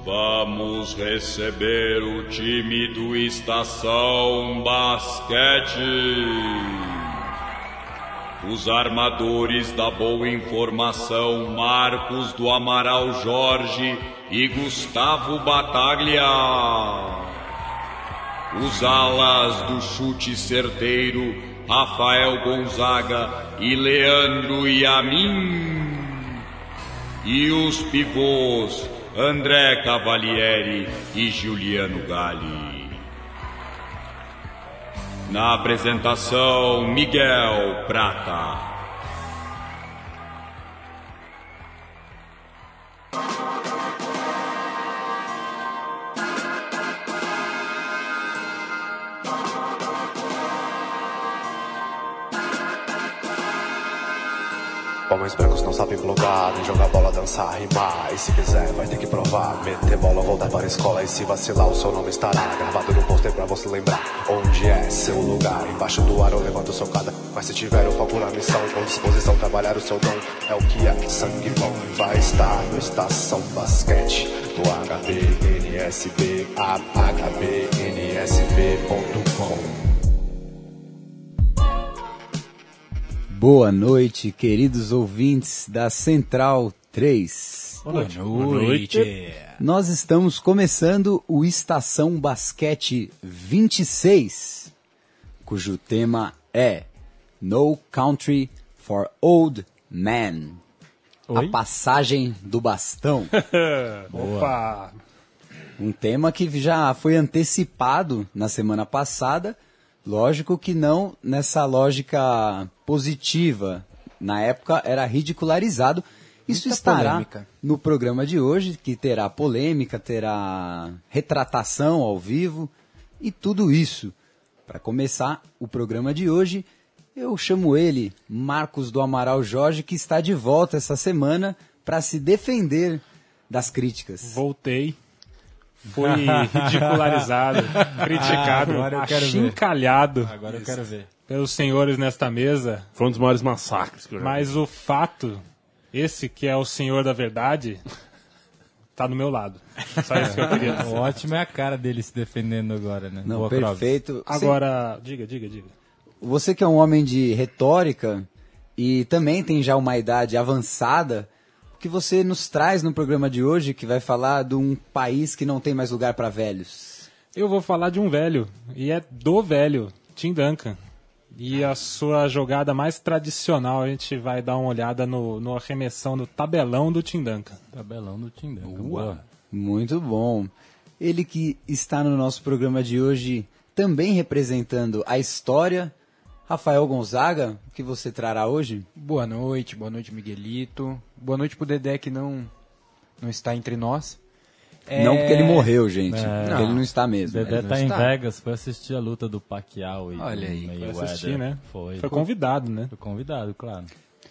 Vamos receber o time do Estação Basquete. Os armadores da boa informação, Marcos do Amaral Jorge e Gustavo Bataglia. Os alas do chute certeiro, Rafael Gonzaga e Leandro Yamin. E os pivôs, André Cavalieri e Juliano Galli. Na apresentação, Miguel Prata. Homens brancos não sabem blogar, nem jogar bola, dançar, rimar. E se quiser vai ter que provar, meter bola, voltar para a escola. E se vacilar o seu nome estará gravado no pôster pra você lembrar onde é seu lugar. Embaixo do ar ou levando socada, mas se tiver o foco na missão, com disposição trabalhar o seu dom, é o que é sangue bom. Vai estar no Estação Basquete, do HBNSB, hbnsb.com. Boa noite, queridos ouvintes da Central 3. Boa noite. Nós estamos começando o Estação Basquete 26, cujo tema é No Country for Old Men. Oi? A passagem do bastão. Opa! Um tema que já foi antecipado na semana passada. Lógico que não nessa lógica positiva. Na época era ridicularizado. Isso Muita estará polêmica no programa de hoje, que terá polêmica, terá retratação ao vivo e tudo isso. Para começar o programa de hoje, eu chamo ele, Marcos do Amaral Jorge, que está de volta essa semana para se defender das críticas. Voltei. Fui ridicularizado, criticado, achincalhado. Agora eu quero ver. Pelos senhores nesta mesa. Foi um dos maiores massacres que eu já vi. Mas o fato, esse que é o senhor da verdade, tá do meu lado. Só isso que eu queria dizer. O ótimo é a cara dele se defendendo agora, né? Não, Boa, perfeito. Agora, diga. Você que é um homem de retórica e também tem já uma idade avançada, o que você nos traz no programa de hoje, que vai falar de um país que não tem mais lugar para velhos? Eu vou falar de um velho, e é do velho, Tim Duncan. E a sua jogada mais tradicional, a gente vai dar uma olhada no arremessão, no tabelão do Tim Duncan. Tabelão do Tim Duncan. Boa. Muito bom. Ele que está no nosso programa de hoje, também representando a história. Rafael Gonzaga, o que você trará hoje? Boa noite Miguelito. Boa noite pro Dedé que não está entre nós. Não porque ele morreu, gente. É, porque ele não está mesmo. Dedé Ele tá não em está. Vegas, foi assistir a luta do Pacquiao e Olha do aí, Mayweather. Foi assistir, né? Foi Convidado, né? Foi convidado, claro.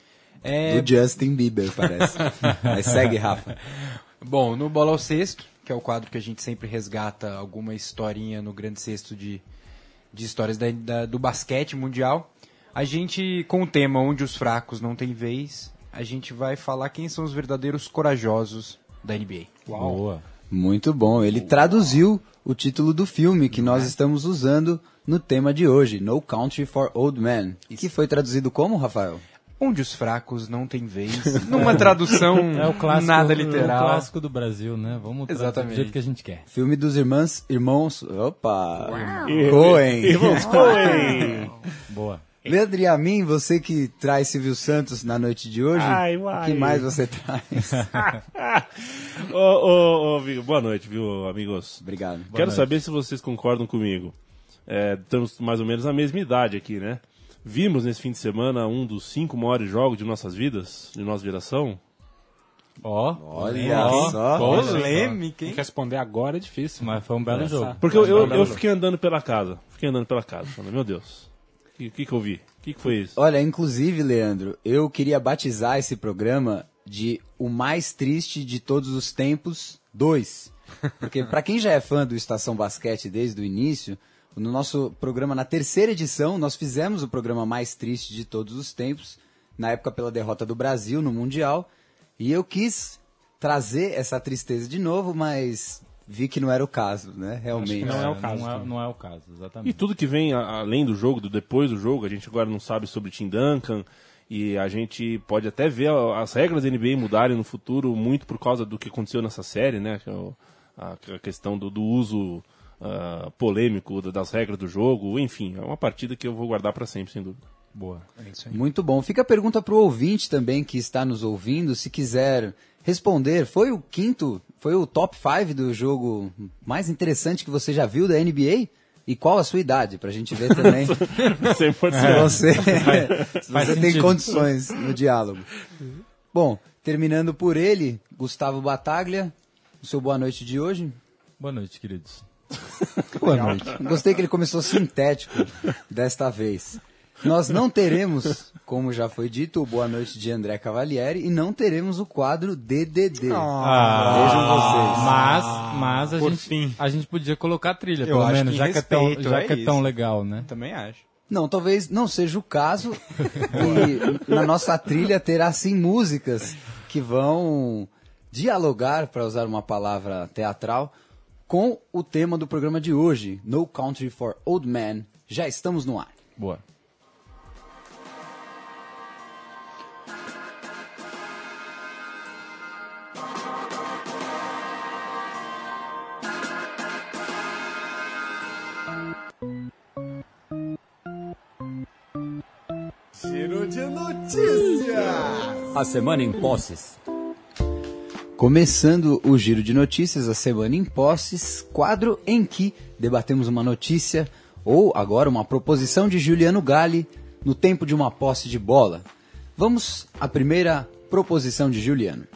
Do Justin Bieber, parece. Mas segue, Rafa. Bom, no Bola ao Cesto, que é o quadro que a gente sempre resgata alguma historinha no grande cesto de histórias do basquete mundial, a gente, com o tema Onde os Fracos Não Têm Vez, a gente vai falar quem são os verdadeiros corajosos da NBA. Uau. Boa. Muito bom. Ele traduziu o título do filme que nós estamos usando no tema de hoje, No Country for Old Men. Que foi traduzido como, Rafael? Onde os fracos não têm vez, numa tradução É o clássico, nada o literal. clássico do Brasil, né? Vamos traduzir Exatamente. do jeito que a gente quer. Filme dos irmãos... Opa! Coen. Irmãos Coen! Boa. Leandro e a mim, você que traz Silvio Santos na noite de hoje, o que mais você traz? Boa noite, viu, amigos? Obrigado. Quero saber se vocês concordam comigo. Estamos mais ou menos na mesma idade aqui, né? Vimos nesse fim de semana um dos 5 maiores jogos de nossas vidas, de nossa geração. Olha só. Polêmica, Tem hein? que responder agora é difícil. Mas foi um belo jogo. Porque eu fiquei andando pela casa. Falando, meu Deus, o que eu vi? O que foi isso? Olha, inclusive, Leandro, eu queria batizar esse programa de O Mais Triste de Todos os Tempos 2. Porque para quem já é fã do Estação Basquete desde o início, no nosso programa, na terceira edição, nós fizemos o programa mais triste de todos os tempos, na época pela derrota do Brasil no Mundial, e eu quis trazer essa tristeza de novo, mas vi que não era o caso, né? Realmente. não é o caso. Não é o caso, exatamente. E tudo que vem além do jogo, depois do jogo, a gente agora não sabe sobre Tim Duncan, e a gente pode até ver as regras da NBA mudarem no futuro muito por causa do que aconteceu nessa série, né? Que é a questão do uso polêmico das regras do jogo. Enfim, é uma partida que eu vou guardar para sempre, sem dúvida. Boa. Muito bom. Fica a pergunta pro ouvinte também que está nos ouvindo, se quiser responder. Foi o top 5 do jogo mais interessante que você já viu da NBA? E qual a sua idade? Pra gente ver também 100%. se você tem condições no diálogo. Bom, terminando por ele, Gustavo Battaglia, o seu boa noite de hoje. Boa noite, queridos. Boa noite. Gostei que ele começou sintético desta vez. Nós não teremos, como já foi dito, o Boa Noite de André Cavalieri e não teremos o quadro DDD. Vejam vocês. Mas a gente podia colocar a trilha, pelo acho menos, que já que é tão isso. legal, né? Também acho. Não, talvez não seja o caso. E na nossa trilha terá sim músicas que vão dialogar, para usar uma palavra teatral, com o tema do programa de hoje, No Country for Old Men. Já estamos no ar. Boa. Giro de notícias. A semana em posses. Começando o Giro de Notícias, a semana em posses, quadro em que debatemos uma notícia ou agora uma proposição de Juliano Galli no tempo de uma posse de bola. Vamos à primeira proposição de Juliano.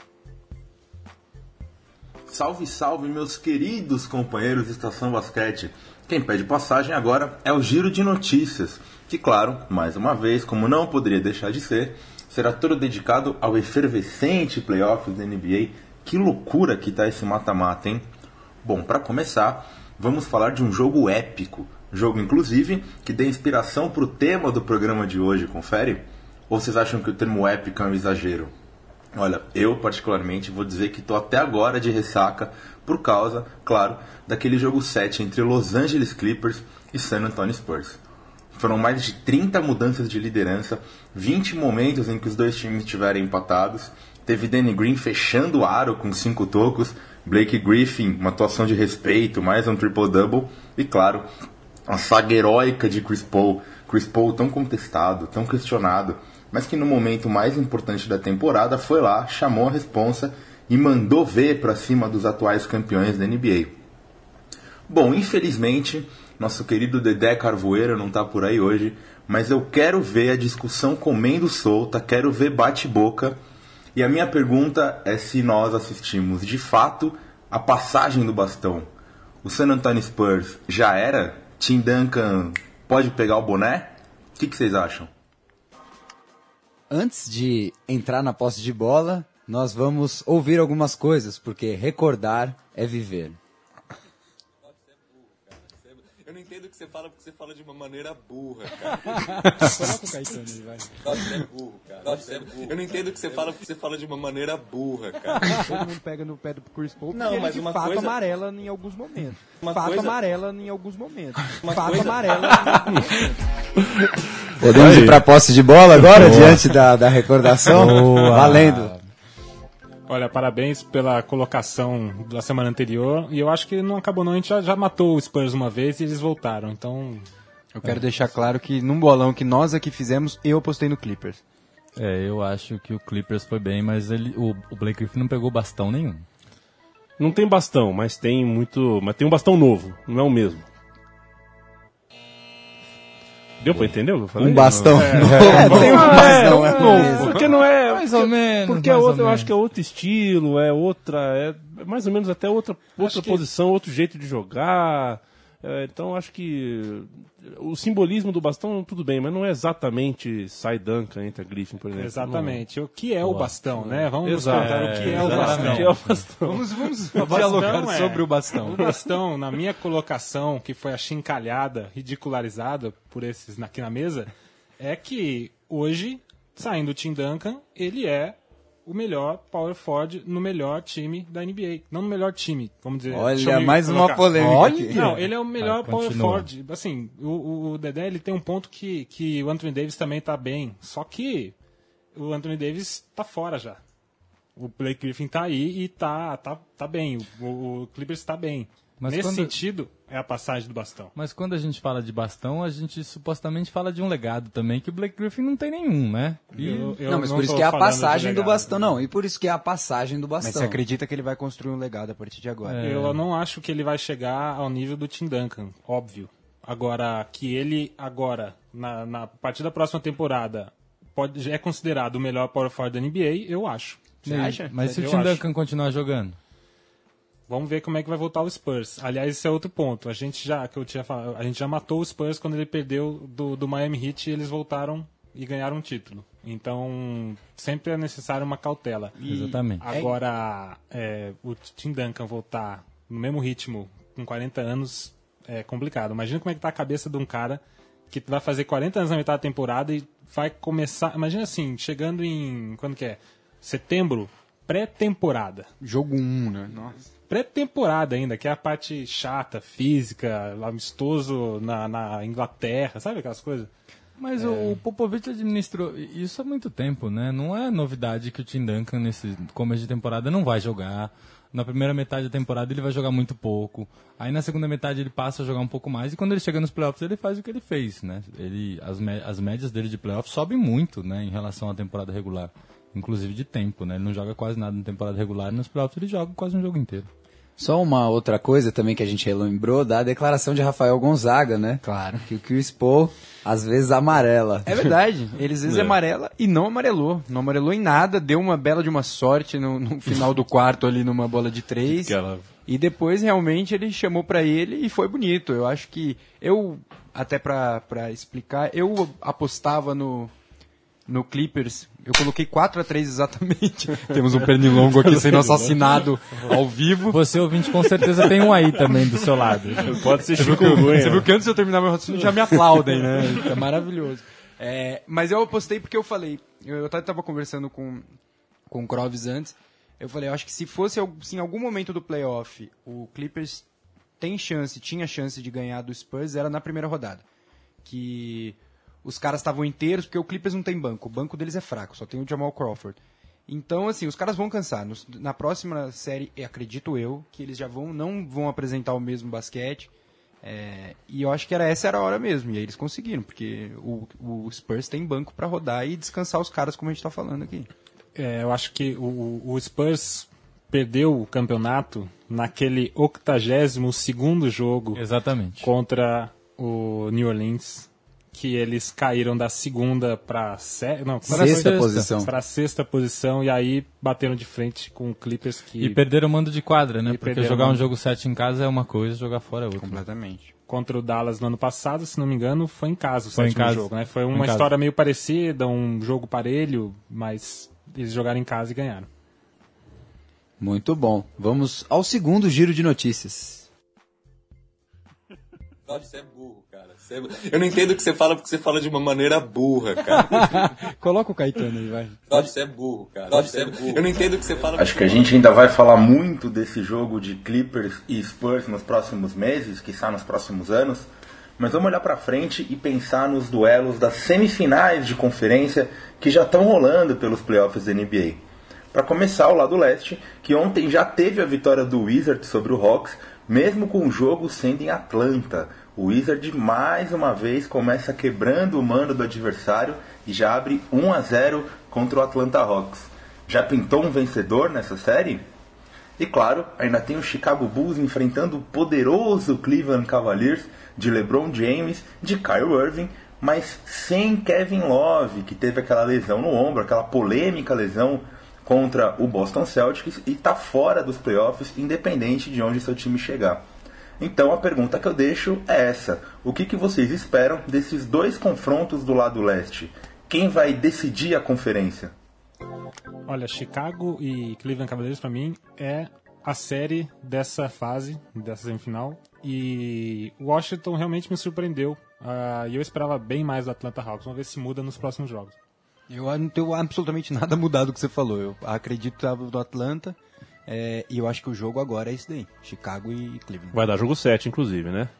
Salve, salve, meus queridos companheiros de Estação Basquete. Quem pede passagem agora é o Giro de Notícias, que, claro, mais uma vez, como não poderia deixar de ser, será todo dedicado ao efervescente playoffs da NBA. Que loucura que tá esse mata-mata, hein? Bom, para começar, vamos falar de um jogo épico. Jogo, inclusive, que deu inspiração pro tema do programa de hoje, confere? Ou vocês acham que o termo épico é um exagero? Olha, eu particularmente vou dizer que tô até agora de ressaca por causa, claro, daquele jogo 7 entre Los Angeles Clippers e San Antonio Spurs. Foram mais de 30 mudanças de liderança, 20 momentos em que os dois times estiveram empatados. Teve Danny Green fechando o aro com 5 tocos, Blake Griffin, uma atuação de respeito, mais um triple-double. E claro, a saga heróica de Chris Paul. Chris Paul tão contestado, tão questionado, mas que no momento mais importante da temporada foi lá, chamou a responsa e mandou ver para cima dos atuais campeões da NBA. Bom, infelizmente, nosso querido Dedé Carvoeira não está por aí hoje, mas eu quero ver a discussão comendo solta, quero ver bate-boca. E a minha pergunta é se nós assistimos de fato a passagem do bastão. O San Antonio Spurs já era? Tim Duncan pode pegar o boné? O que vocês acham? Antes de entrar na posse de bola, nós vamos ouvir algumas coisas, porque recordar é viver. Eu não entendo o que você fala porque você fala de uma maneira burra, cara. Coloca o Caetano aí, vai. Você é burro, cara. Você é burro. Eu não entendo o que você fala porque você fala de uma maneira burra, cara. Todo mundo pega no pé do Chris Paul porque Não, ele mas de uma fato coisa- amarela em alguns momentos. Uma Fato coisa- amarela em alguns momentos. Uma Fato coisa- amarela em alguns momentos. Podemos ir para a posse de bola agora, diante da recordação? Valendo. Olha, parabéns pela colocação da semana anterior. E eu acho que não acabou não, a gente já matou o Spurs uma vez e eles voltaram. Então, Eu quero deixar claro que num bolão que nós aqui fizemos, eu apostei no Clippers. Eu acho que o Clippers foi bem, mas o Blake Griffin não pegou bastão nenhum. Não tem bastão, mas tem um bastão novo, não é o mesmo. Deu pra entender o que eu falei? Um bastão. Tem um bastão, é novo. mesmo. Porque não é. Mais ou menos. Porque é mais ou outro, eu menos. acho que é outro estilo, é mais ou menos até outra posição, outro jeito de jogar. Então acho que o simbolismo do bastão tudo bem, mas não é exatamente Cy Duncan entre a Griffin, por exemplo. exatamente. O que é o bastão, né? Vamos Exato. contar o que é o Exatamente. bastão. O que é o bastão? Vamos bastão dialogar é- sobre o bastão. O bastão, na minha colocação, que foi achincalhada, ridicularizada por esses aqui na mesa, é que hoje, saindo o Tim Duncan, ele é o melhor power forward no melhor time da NBA. Não no melhor time, vamos dizer. Olha, mais uma polêmica aqui. Não, ele é o melhor power continua. forward. Assim, o Dedé, ele tem um ponto que o Anthony Davis também tá bem. Só que o Anthony Davis tá fora já. O Blake Griffin tá aí e tá bem. O Clippers tá bem. Mas Nesse quando- sentido, é a passagem do bastão. Mas quando a gente fala de bastão, a gente supostamente fala de um legado também, que o Blake Griffin não tem nenhum, né? E Eu Não, mas por tô isso que é a falando de passagem do legado. bastão. Não, e por isso que é a passagem do Mas bastão. você acredita que ele vai construir um legado a partir de agora? Eu não acho que ele vai chegar ao nível do Tim Duncan, óbvio. Agora, que ele agora, na partir da próxima temporada, é considerado o melhor power forward da NBA, eu acho. Você acha? Mas se o Eu Tim acho. Duncan continuar jogando? Vamos ver como é que vai voltar o Spurs. Aliás, esse é outro ponto. A gente já matou o Spurs quando ele perdeu do Miami Heat e eles voltaram e ganharam um título. Então, sempre é necessário uma cautela. Exatamente. Agora, o Tim Duncan voltar no mesmo ritmo com 40 anos é complicado. Imagina como é que tá a cabeça de um cara que vai fazer 40 anos na metade da temporada e vai começar... Imagina assim, chegando em... Quando que é? Setembro, pré-temporada. Jogo 1, né? Nossa. Pré-temporada ainda, que é a parte chata, física, amistoso na Inglaterra, sabe aquelas coisas? Mas o Popovich administrou isso há muito tempo, né? Não é novidade que o Tim Duncan, nesse começo de temporada, não vai jogar. Na primeira metade da temporada ele vai jogar muito pouco. Aí na segunda metade ele passa a jogar um pouco mais. E quando ele chega nos playoffs ele faz o que ele fez, né? As médias dele de playoffs sobem muito, né? Em relação à temporada regular. Inclusive de tempo, né? Ele não joga quase nada na temporada regular. E nos playoffs ele joga quase um jogo inteiro. Só uma outra coisa também que a gente relembrou da declaração de Rafael Gonzaga, né? Claro. Que o Chris Paul às vezes amarela. É verdade. Ele às vezes amarela e não amarelou. Não amarelou em nada, deu uma bela de uma sorte no final do quarto ali numa bola de 3. E depois realmente ele chamou pra ele e foi bonito. Eu acho que até pra explicar, eu apostava no Clippers, eu coloquei 4-3 exatamente. Temos um pernilongo aqui sendo assassinado ao vivo. Você, ouvinte, com certeza tem um aí também do seu lado. Pode ser chikungunya. Você viu que antes de eu terminar meu raciocínio já me aplaudem, né? É maravilhoso. Mas eu apostei porque eu falei, eu até estava conversando com o Krovis antes, eu falei, eu acho que se em algum momento do playoff o Clippers tinha chance de ganhar do Spurs, era na primeira rodada. Que os caras estavam inteiros, porque o Clippers não tem banco. O banco deles é fraco, só tem o Jamal Crawford. Então, assim, os caras vão cansar. Na próxima série, acredito eu, que eles já não vão apresentar o mesmo basquete. E eu acho que essa era a hora mesmo. E aí eles conseguiram, porque o Spurs tem banco para rodar e descansar os caras, como a gente está falando aqui. Eu acho que o Spurs perdeu o campeonato naquele 82º jogo. Exatamente. Contra o New Orleans, que eles caíram da segunda para sexta posição. Para sexta posição e aí bateram de frente com o Clippers E perderam o mando de quadra, né? E Porque perderam jogar o um mando. jogo 7 em casa é uma coisa, jogar fora é outra. Completamente. Contra o Dallas no ano passado, se não me engano, foi em casa o Foi em sétimo casa. jogo, né? Foi Foi em uma casa. história meio parecida, um jogo parelho, mas eles jogaram em casa e ganharam. Muito bom. Vamos ao segundo giro de notícias. Nossa, você é burro, cara. Eu não entendo o que você fala porque você fala de uma maneira burra, cara. Coloca o Caetano aí, vai. Nossa, você é burro, cara. Nossa, você é burro. Eu não entendo o que você fala. Acho que a gente ainda vai falar muito desse jogo de Clippers e Spurs nos próximos meses, quiçá nos próximos anos. Mas vamos olhar pra frente e pensar nos duelos das semifinais de conferência que já estão rolando pelos playoffs da NBA. Para começar, o lado leste, que ontem já teve a vitória do Wizards sobre o Hawks, mesmo com o jogo sendo em Atlanta. O Wizards mais uma vez começa quebrando o mando do adversário e já abre 1-0 contra o Atlanta Hawks. Já pintou um vencedor nessa série? E claro, ainda tem o Chicago Bulls enfrentando o poderoso Cleveland Cavaliers de LeBron James, de Kyrie Irving, mas sem Kevin Love, que teve aquela lesão no ombro, aquela polêmica lesão contra o Boston Celtics e está fora dos playoffs, independente de onde seu time chegar. Então a pergunta que eu deixo é essa: o que vocês esperam desses dois confrontos do lado leste? Quem vai decidir a conferência? Olha, Chicago e Cleveland Cavaliers pra mim é a série dessa fase, dessa semifinal, e Washington realmente me surpreendeu. E eu esperava bem mais do Atlanta Hawks. Vamos ver se muda nos próximos jogos. Eu não tenho absolutamente nada mudado do que você falou. Eu acredito no Atlanta e eu acho que o jogo agora é esse daí. Chicago e Cleveland. Vai dar jogo 7, inclusive, né?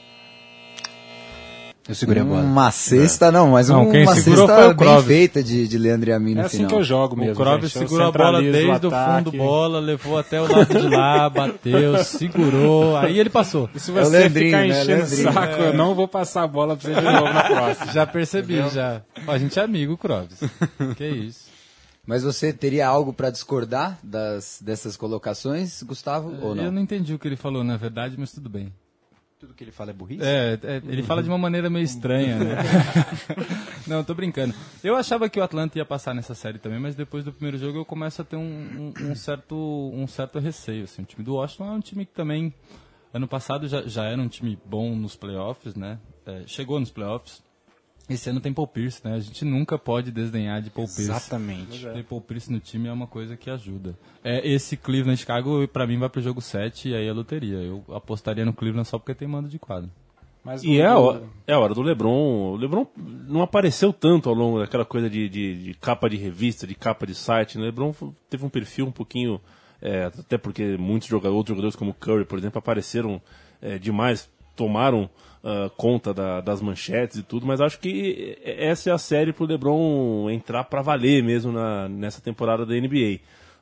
Eu segurei a bola. Uma cesta, mas quem uma segurou cesta foi o bem Krovis. feita de Leandro Yamin no É assim final. que eu jogo mesmo. O Krovis gente. Eu segurou a bola centralizo desde o ataque. fundo bola, levou até o lado de lá, bateu, segurou, aí ele passou. E se o você Leandrinho, ficar né? enchendo o Leandrinho. saco, eu não vou passar a bola pra você de novo na próxima. Já percebi, já. Ó, a gente é amigo, Krovis. Que isso. Mas você teria algo para discordar dessas colocações, Gustavo, ou não? Eu não entendi o que ele falou, na verdade, mas tudo bem. Tudo que ele fala é burrice? Ele fala de uma maneira meio estranha, né? Não, tô brincando. Eu achava que o Atlanta ia passar nessa série também, mas depois do primeiro jogo eu começo a ter um certo receio. Assim. O time do Washington é um time que também, ano passado, já era um time bom nos playoffs, né? Chegou nos playoffs. Esse ano tem Paul Pierce, né? A gente nunca pode desdenhar de Paul Pierce. Exatamente. Ter Paul Pierce no time é uma coisa que ajuda. Esse Cleveland Chicago, pra mim, vai pro jogo 7 e aí é loteria. Eu apostaria no Cleveland só porque tem mando de quadro. Mas E é a hora do LeBron. O LeBron não apareceu tanto ao longo daquela coisa de capa de revista, de capa de site. O LeBron teve um perfil um pouquinho... até porque muitos outros jogadores como Curry, por exemplo, apareceram demais, tomaram conta das manchetes e tudo, mas acho que essa é a série pro LeBron entrar para valer mesmo nessa temporada da NBA.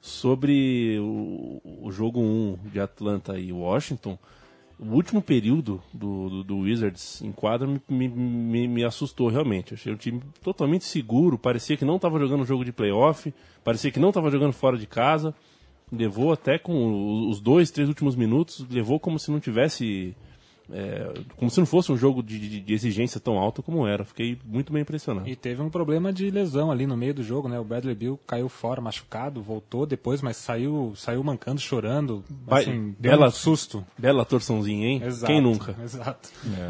Sobre o jogo 1 de Atlanta e Washington, o último período do Wizards em quadra me assustou realmente. Achei um time totalmente seguro, parecia que não estava jogando um jogo de playoff, parecia que não estava jogando fora de casa, levou até com os 2-3 últimos minutos, levou como se não tivesse... como se não fosse um jogo de exigência tão alta como era. Fiquei muito bem impressionado. E teve um problema de lesão ali no meio do jogo, né? O Bradley Beal caiu fora, machucado, voltou depois, mas saiu mancando, chorando. Assim, deu um susto. Bela torçãozinha, hein? Exato, Quem nunca? Exato.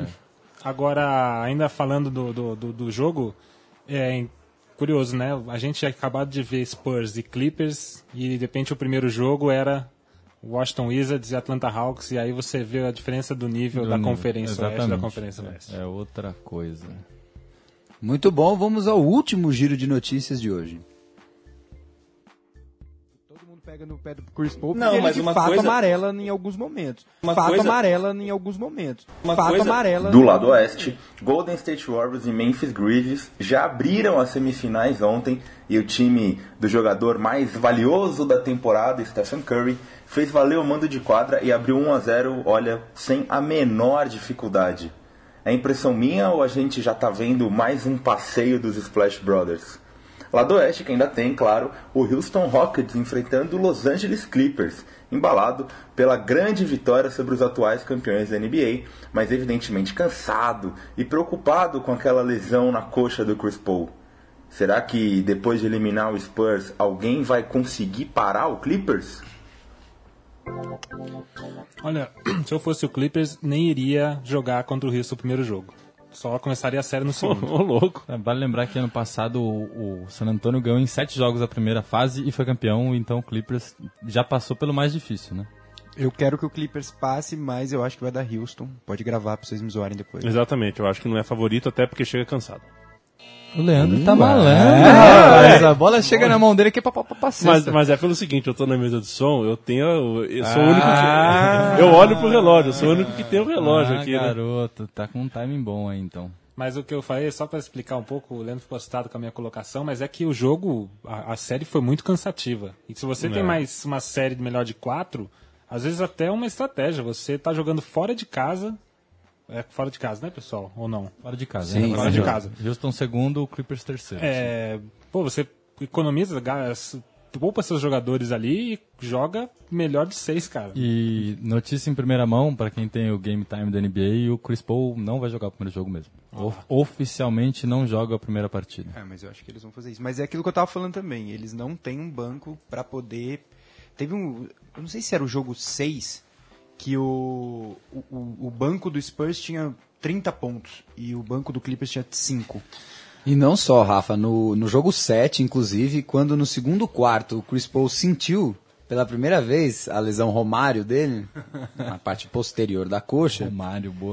Agora, ainda falando do jogo, curioso, né? A gente tinha acabado de ver Spurs e Clippers e de repente o primeiro jogo era Washington Wizards e Atlanta Hawks, e aí você vê a diferença do nível da Conferência Oeste e da Conferência Leste. É outra coisa. Muito bom, vamos ao último giro de notícias de hoje. Todo mundo pega no pé do Chris Paul, Não, porque mas ele uma de fato coisa- amarela em alguns momentos. Uma Fato coisa- amarela em alguns momentos. Uma Fato coisa- amarela... Do lado oeste, Golden State Warriors e Memphis Grizzlies já abriram as semifinais ontem e o time do jogador mais valioso da temporada, Stephen Curry, fez valer o mando de quadra e abriu 1-0, olha, sem a menor dificuldade. É impressão minha ou a gente já tá vendo mais um passeio dos Splash Brothers? Lá do oeste, que ainda tem, claro, o Houston Rockets enfrentando o Los Angeles Clippers, embalado pela grande vitória sobre os atuais campeões da NBA, mas evidentemente cansado e preocupado com aquela lesão na coxa do Chris Paul. Será que depois de eliminar o Spurs, alguém vai conseguir parar o Clippers? Olha, se eu fosse o Clippers, nem iria jogar contra o Houston no primeiro jogo. Só começaria a série no segundo. Ô, louco. Vale lembrar que ano passado o San Antonio ganhou em 7 jogos a primeira fase e foi campeão, então o Clippers já passou pelo mais difícil, né? Eu quero que o Clippers passe, mas eu acho que vai dar Houston. Pode gravar pra vocês me zoarem depois. Exatamente, eu acho que não é favorito até porque chega cansado. O Leandro tá malandro, rapaz. A bola chega na mão dele aqui pra cesta. Mas é pelo seguinte, eu tô na mesa de som, eu sou o único que... Eu olho pro relógio, eu sou o único que tem o relógio aqui, né? Garoto, tá com um timing bom aí, então. Mas o que eu falei, só para explicar um pouco, o Leandro ficou assustado com a minha colocação, mas é que o jogo, a série foi muito cansativa. E se você tem mais uma série melhor de 4, às vezes até é uma estratégia. Você tá jogando fora de casa. É fora de casa, né, pessoal? Ou não? Fora de casa. Sim, né? Fora de casa. Houston segundo, o Clippers terceiro. Você economiza, poupa seus jogadores ali e joga melhor de 6, cara. E notícia em primeira mão, pra quem tem o Game Time da NBA, o Chris Paul não vai jogar o primeiro jogo mesmo. Oficialmente não joga a primeira partida. Mas eu acho que eles vão fazer isso. Mas é aquilo que eu tava falando também. Eles não têm um banco pra poder... Teve um... Eu não sei se era o jogo 6... que o banco do Spurs tinha 30 pontos e o banco do Clippers tinha 5. E não só, Rafa, no jogo 7, inclusive, quando no segundo quarto o Chris Paul sentiu pela primeira vez a lesão Romário dele, na parte posterior da coxa, Romário, boa.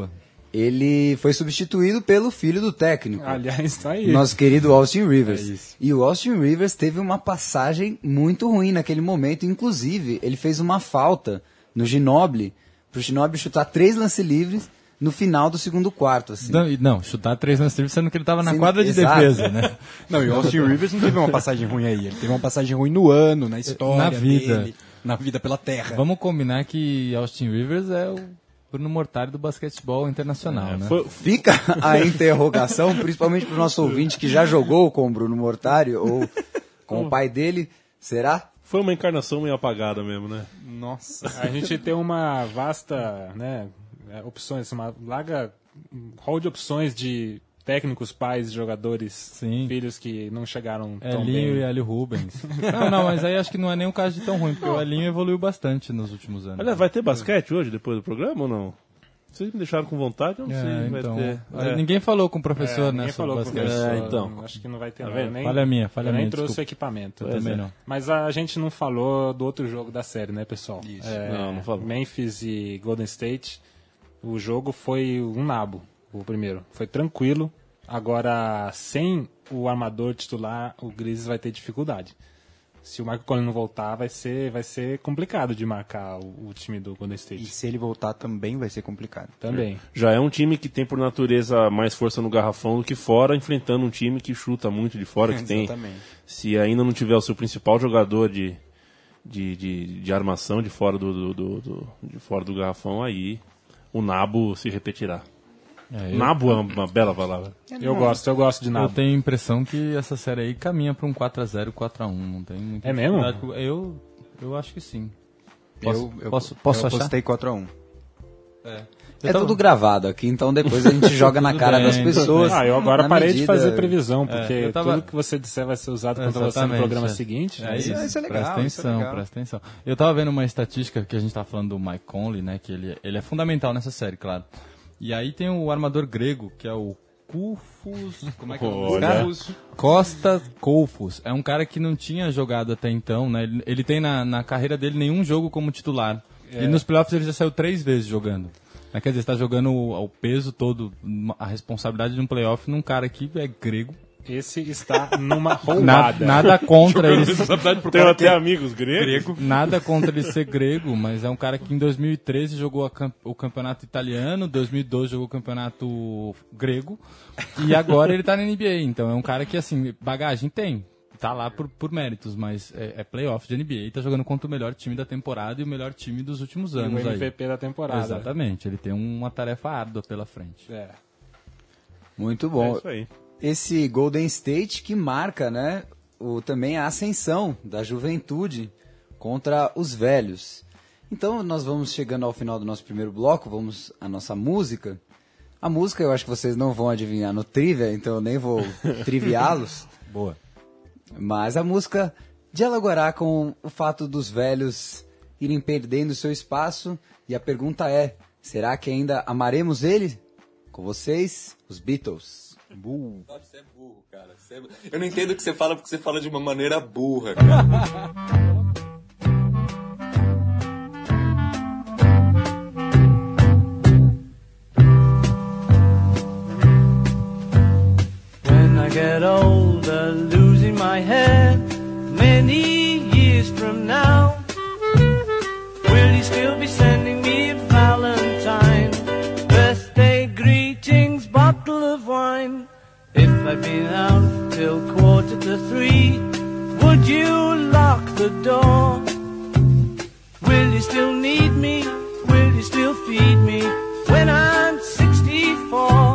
ele foi substituído pelo filho do técnico. Aliás, tá aí. Nosso querido Austin Rivers. É isso. E o Austin Rivers teve uma passagem muito ruim naquele momento. Inclusive, ele fez uma falta no Ginobili, pro Ginobili chutar 3 lances livres no final do segundo quarto. Assim. Não, chutar 3 lances livres sendo que ele tava na Sim, quadra de exato. defesa, né? Não, e o Austin Rivers não teve uma passagem ruim aí. Ele teve uma passagem ruim no ano, na história Na vida. dele, na vida pela terra. Vamos combinar que Austin Rivers é o Bruno Mortari do basquetebol internacional, né? Fica a interrogação, principalmente para o nosso ouvinte que já jogou com o Bruno Mortari ou com o pai dele. Será? Foi uma encarnação meio apagada mesmo, né? Nossa. A gente tem uma vasta, né, opções, uma larga hall de opções de técnicos, pais, jogadores, Sim. filhos que não chegaram tão Elinho bem. e Hélio Rubens. Não, mas aí acho que não é nem um caso de tão ruim, porque o Elinho evoluiu bastante nos últimos anos. Aliás, vai ter basquete hoje, depois do programa ou não? Vocês me deixaram com vontade, eu não sei. Vai então, ter. Ninguém falou com o professor, né, Ninguém sobre falou com o basquete. professor, então. acho que não vai ter Tá não. vendo? Eu nem, Falha minha, eu nem trouxe desculpa. o equipamento. Eu também não. Mas a gente não falou do outro jogo da série, né, pessoal? Isso. Não falou. Memphis e Golden State. O jogo foi um nabo, o primeiro. Foi tranquilo. Agora, sem o armador titular, o Grizzlies vai ter dificuldade. Se o Michael Conley não voltar, vai ser complicado de marcar o time do Golden E State. se ele voltar também vai ser complicado. Também. Já é um time que tem por natureza mais força no garrafão do que fora, enfrentando um time que chuta muito de fora, que tem. Exatamente. Se ainda não tiver o seu principal jogador de armação de fora de fora do garrafão, aí o nabo se repetirá. Nabo é uma bela palavra. Eu gosto de Eu nabo. tenho a impressão que essa série aí caminha para um 4x0, 4x1. Não tem muita É mesmo? dificuldade. Eu acho que sim. Eu Posso eu achar? apostei 4x1. É tudo gravado aqui, então depois a gente joga na Tudo cara bem, das pessoas. Eu agora na parei de medida- fazer previsão, porque eu tava- tudo que você disser vai ser usado contra você no Exatamente, programa é. seguinte. É isso, isso é legal, presta isso é atenção, legal. presta atenção. Eu tava vendo uma estatística que a gente tava falando do Mike Conley, né, que ele é fundamental nessa série, claro. E aí tem o armador grego, que é o Koufos, como é que é o nome desse cara? Costa Koufos. É um cara que não tinha jogado até então, né? Ele tem na carreira dele nenhum jogo como titular. E nos playoffs ele já saiu 3 vezes jogando. Quer dizer, está jogando o peso todo, a responsabilidade de um playoff num cara que é grego. Esse está numa roubada. Nada contra ele. Tenho até amigos gregos. Nada contra ele ser grego, mas é um cara que em 2013 jogou o campeonato italiano, 2012 jogou o campeonato grego, e agora ele tá na NBA. Então é um cara que, assim, bagagem tem. Tá lá por méritos, mas é playoff de NBA e tá jogando contra o melhor time da temporada e o melhor time dos últimos E o anos. MVP da temporada. Exatamente, ele tem uma tarefa árdua pela frente. É. Muito É bom. isso aí. Esse Golden State que marca, né, também a ascensão da juventude contra os velhos. Então nós vamos chegando ao final do nosso primeiro bloco, vamos à nossa música. A música eu acho que vocês não vão adivinhar no trivia, então eu nem vou triviá-los. Boa. Mas a música dialogará com o fato dos velhos irem perdendo seu espaço. E a pergunta é, será que ainda amaremos ele? Com vocês, os Beatles. Você é burro, cara. Eu não entendo o que você fala porque você fala de uma maneira burra, cara. When I get older, losing my head, many years from now, will you still be sending me a Valentine? Birthday greetings, bottle of wine. If I've been out till 2:45, would you lock the door? Will you still need me? Will you still feed me when I'm 64?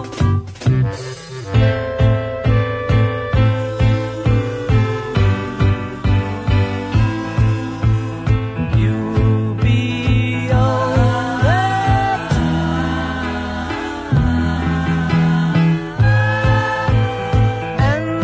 You'll be alright. And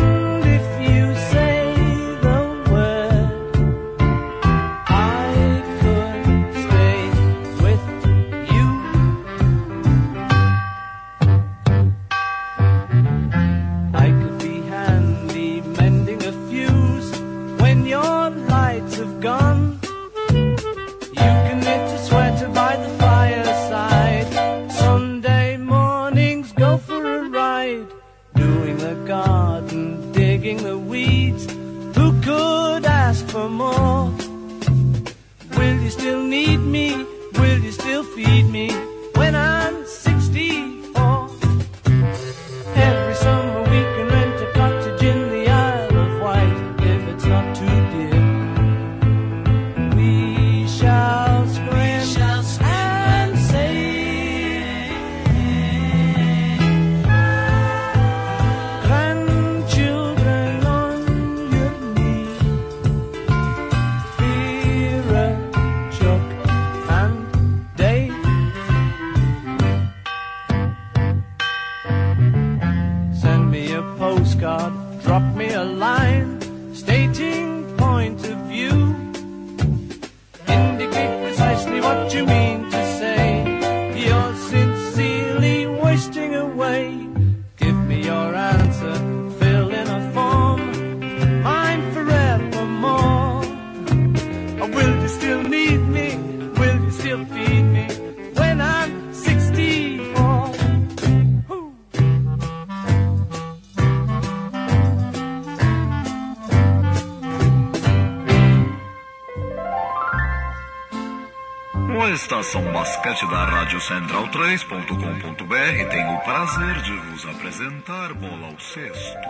A estação basquete da Rádio Central 3.com.br tem o prazer de vos apresentar Bola ao Cesto.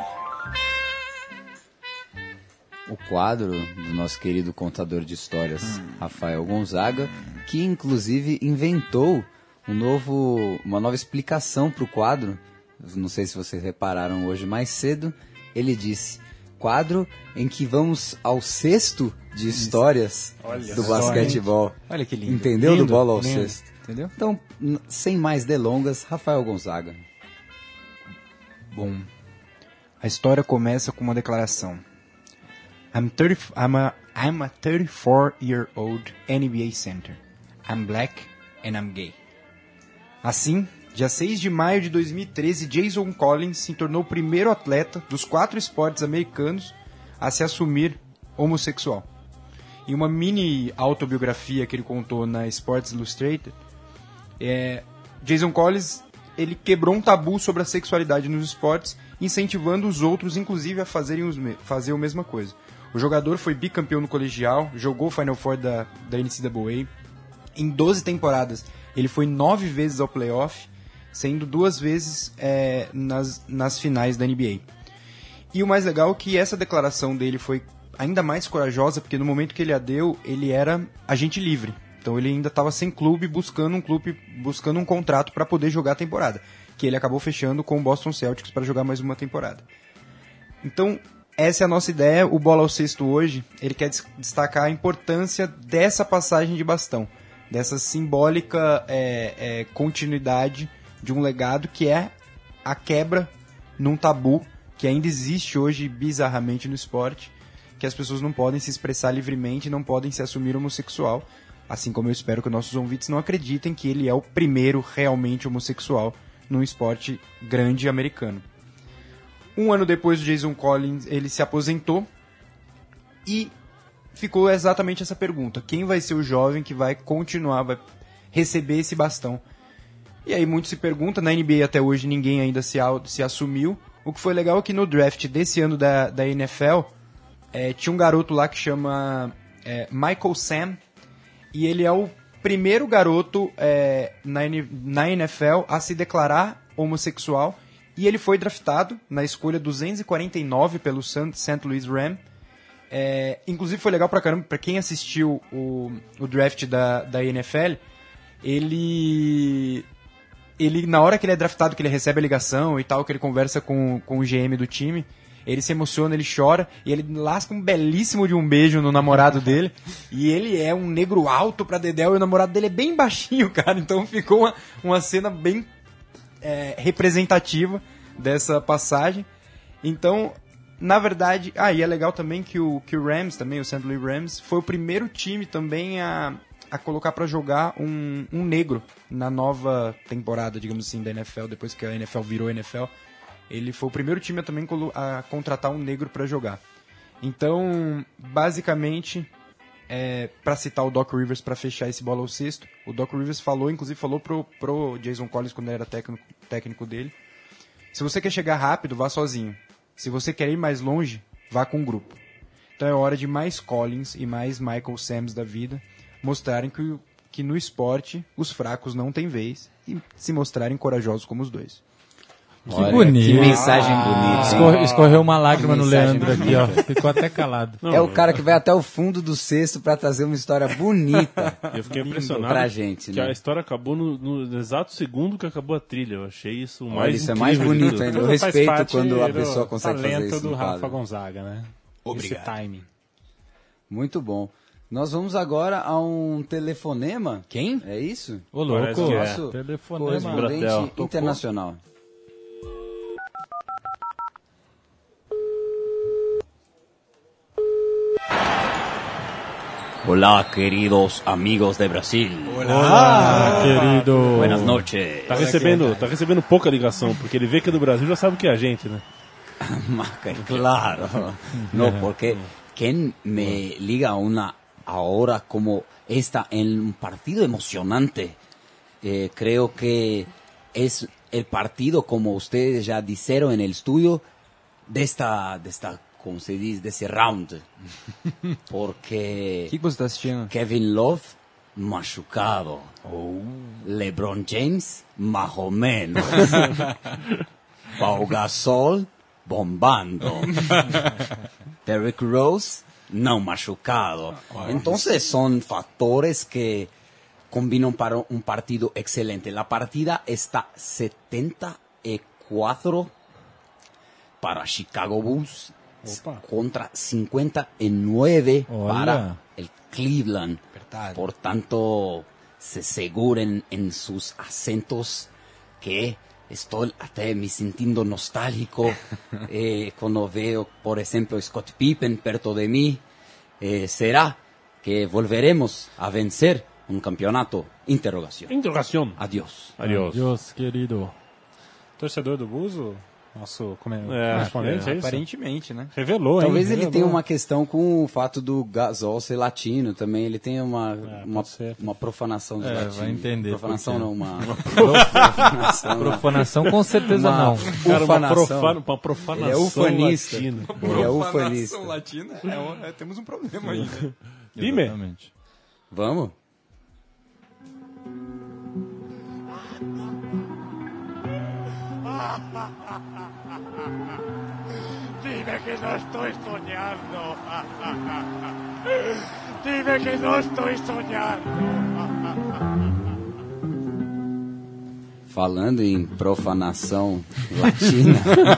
O quadro do nosso querido contador de histórias, Rafael Gonzaga, que inclusive inventou uma nova explicação para o quadro. Não sei se vocês repararam hoje mais cedo. Ele disse: quadro em que vamos ao cesto de histórias do basquetebol. Olha que lindo. Entendeu? Lindo, Do bola ao lindo. cesto. Entendeu? Então, sem mais delongas, Rafael Gonzaga. Bom, a história começa com uma declaração. I'm a 34-year-old NBA center. I'm black and I'm gay. Assim, dia 6 de maio de 2013, Jason Collins se tornou o primeiro atleta dos 4 esportes americanos a se assumir homossexual. Em uma mini autobiografia que ele contou na Sports Illustrated, Jason Collins ele quebrou um tabu sobre a sexualidade nos esportes, incentivando os outros, inclusive, a fazer a mesma coisa. O jogador foi bicampeão no colegial, jogou o Final Four da NCAA. Em 12 temporadas, ele foi 9 vezes ao playoff, sendo 2 vezes nas finais da NBA. E o mais legal é que essa declaração dele foi ainda mais corajosa, porque no momento que ele a deu, ele era agente livre. Então ele ainda estava sem clube, buscando um contrato para poder jogar a temporada, que ele acabou fechando com o Boston Celtics para jogar mais uma temporada. Então, essa é a nossa ideia. O Bola ao Cesto hoje, ele quer destacar a importância dessa passagem de bastão, dessa simbólica continuidade de um legado que é a quebra num tabu que ainda existe hoje bizarramente no esporte, que as pessoas não podem se expressar livremente, não podem se assumir homossexual, assim como eu espero que nossos ouvintes não acreditem que ele é o primeiro realmente homossexual num esporte grande americano. Um ano depois do Jason Collins, ele se aposentou e ficou exatamente essa pergunta: quem vai ser o jovem que vai continuar, vai receber esse bastão? E aí muito se pergunta, na NBA até hoje ninguém ainda se assumiu. O que foi legal é que no draft desse ano da NFL, tinha um garoto lá que chama Michael Sam, e ele é o primeiro garoto na NFL a se declarar homossexual, e ele foi draftado na escolha 249 pelo St. Louis Rams. Inclusive foi legal pra caramba, pra quem assistiu o draft da NFL, ele na hora que ele é draftado, que ele recebe a ligação e tal, que ele conversa com o GM do time, ele se emociona, ele chora, e ele lasca um belíssimo de um beijo no namorado dele, e ele é um negro alto pra dedéu, e o namorado dele é bem baixinho, cara, então ficou uma cena bem representativa dessa passagem. Então, na verdade, e é legal também que o Rams, também, o St. Louis Rams, foi o primeiro time também a colocar pra jogar um negro na nova temporada, digamos assim, da NFL, depois que a NFL virou NFL. Ele foi o primeiro time também a contratar um negro para jogar. Então, basicamente, para citar o Doc Rivers para fechar esse Bola ao Cesto, o Doc Rivers falou pro Jason Collins quando era técnico dele: se você quer chegar rápido, vá sozinho. Se você quer ir mais longe, vá com um grupo. Então é hora de mais Collins e mais Michael Sams da vida mostrarem que no esporte os fracos não têm vez e se mostrarem corajosos como os dois. Que bonito. Que mensagem bonita. Escorreu uma lágrima no Leandro aqui, ó. Ficou até calado. É o cara que vai até o fundo do cesto pra trazer uma história bonita. Eu fiquei impressionado pra gente, que a história acabou no exato segundo que acabou a trilha. Eu achei isso mais isso é mais bonito ainda. Eu respeito quando a pessoa consegue fazer talento isso. Do Rafa Gonzaga, né? Obrigado. Esse timing. Muito bom. Nós vamos agora a um telefonema. Quem? É isso? Ô, louco. Nosso Telefonema. correspondente internacional. Hola, queridos amigos de Brasil. Olá, querido. Buenas noches. Tá recebendo pouca ligação, porque ele vê que é do Brasil, já sabe que é a gente, né? Claro. No, porque ¿quién me liga una hora como esta en un partido emocionante? Creo que es el partido, como ustedes ya dijeron en el estudio, de esta como se diz, desse round. Porque que você está assistindo? Kevin Love machucado. LeBron James, más o menos. Pau Gasol, bombando. Derrick Rose, no machucado. Entonces son factores que combinan para un partido excelente. La partida está 74 para Chicago Bulls contra 59 para el Cleveland. Por tanto, se aseguren en sus acentos que estoy hasta me sintiendo nostálgico cuando veo, por ejemplo, Scott Pippen perto de mí. ¿Será que volveremos a vencer un campeonato? Interrogación. Adiós. Adiós, querido. Torcedor do Bulls, o nosso correspondente, é isso? Aparentemente, né? Revelou, hein? Talvez ele Revelou. tenha uma questão com o fato do Gasol ser latino também. Ele tem uma profanação de latino. Vai entender. Profanação não, uma... Profanação com certeza não. Cara, Ufanação. uma profanação Ele é ufanista. latina. Ele é ufanista. latina, temos um problema aí, né? Dime. Exatamente. Vamos? Dime que no estoy soñando. Dime que no estoy soñando. Falando em profanação latina,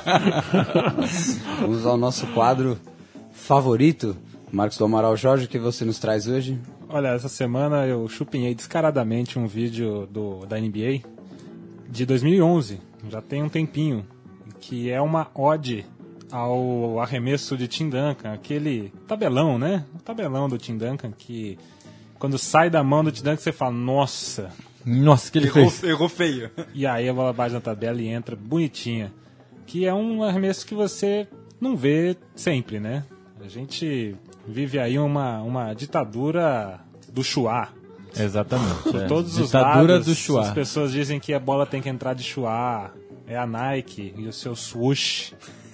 vamos ao nosso quadro favorito. Marcos do Amaral Jorge, o que você nos traz hoje? Olha, essa semana eu chupinhei descaradamente um vídeo da NBA de 2011, já tem um tempinho, que é uma ode ao arremesso de Tim Duncan, aquele tabelão, né? O tabelão do Tim Duncan, que quando sai da mão do Tim Duncan você fala, nossa, que ele fez. Errou feio. e aí a bola bate na tabela e entra bonitinha. Que é um arremesso que você não vê sempre, né? A gente vive aí uma ditadura do chuá. Exatamente. Por todos os Ditadura lados, do chuá. as pessoas dizem que a bola tem que entrar de chuá. É a Nike e o seu swoosh.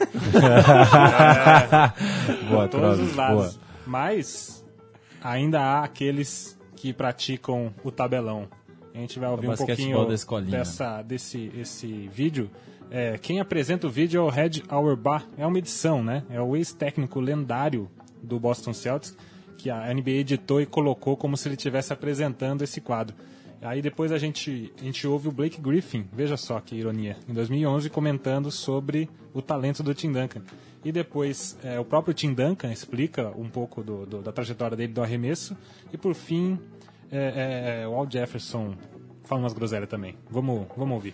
Boa, Todos Cross, os lados. boa. Mas ainda há aqueles que praticam o tabelão. A gente vai ouvir um basquetebol pouquinho da escolinha. desse vídeo. Quem apresenta o vídeo é o Red Auerbach. É uma edição, né? É o ex-técnico lendário do Boston Celtics, que a NBA editou e colocou como se ele estivesse apresentando esse quadro. Aí depois a gente ouve o Blake Griffin, veja só que ironia, em 2011 comentando sobre o talento do Tim Duncan. E depois o próprio Tim Duncan explica um pouco da trajetória dele do arremesso. E por fim, o Al Jefferson fala umas groselhas também. Vamos ouvir.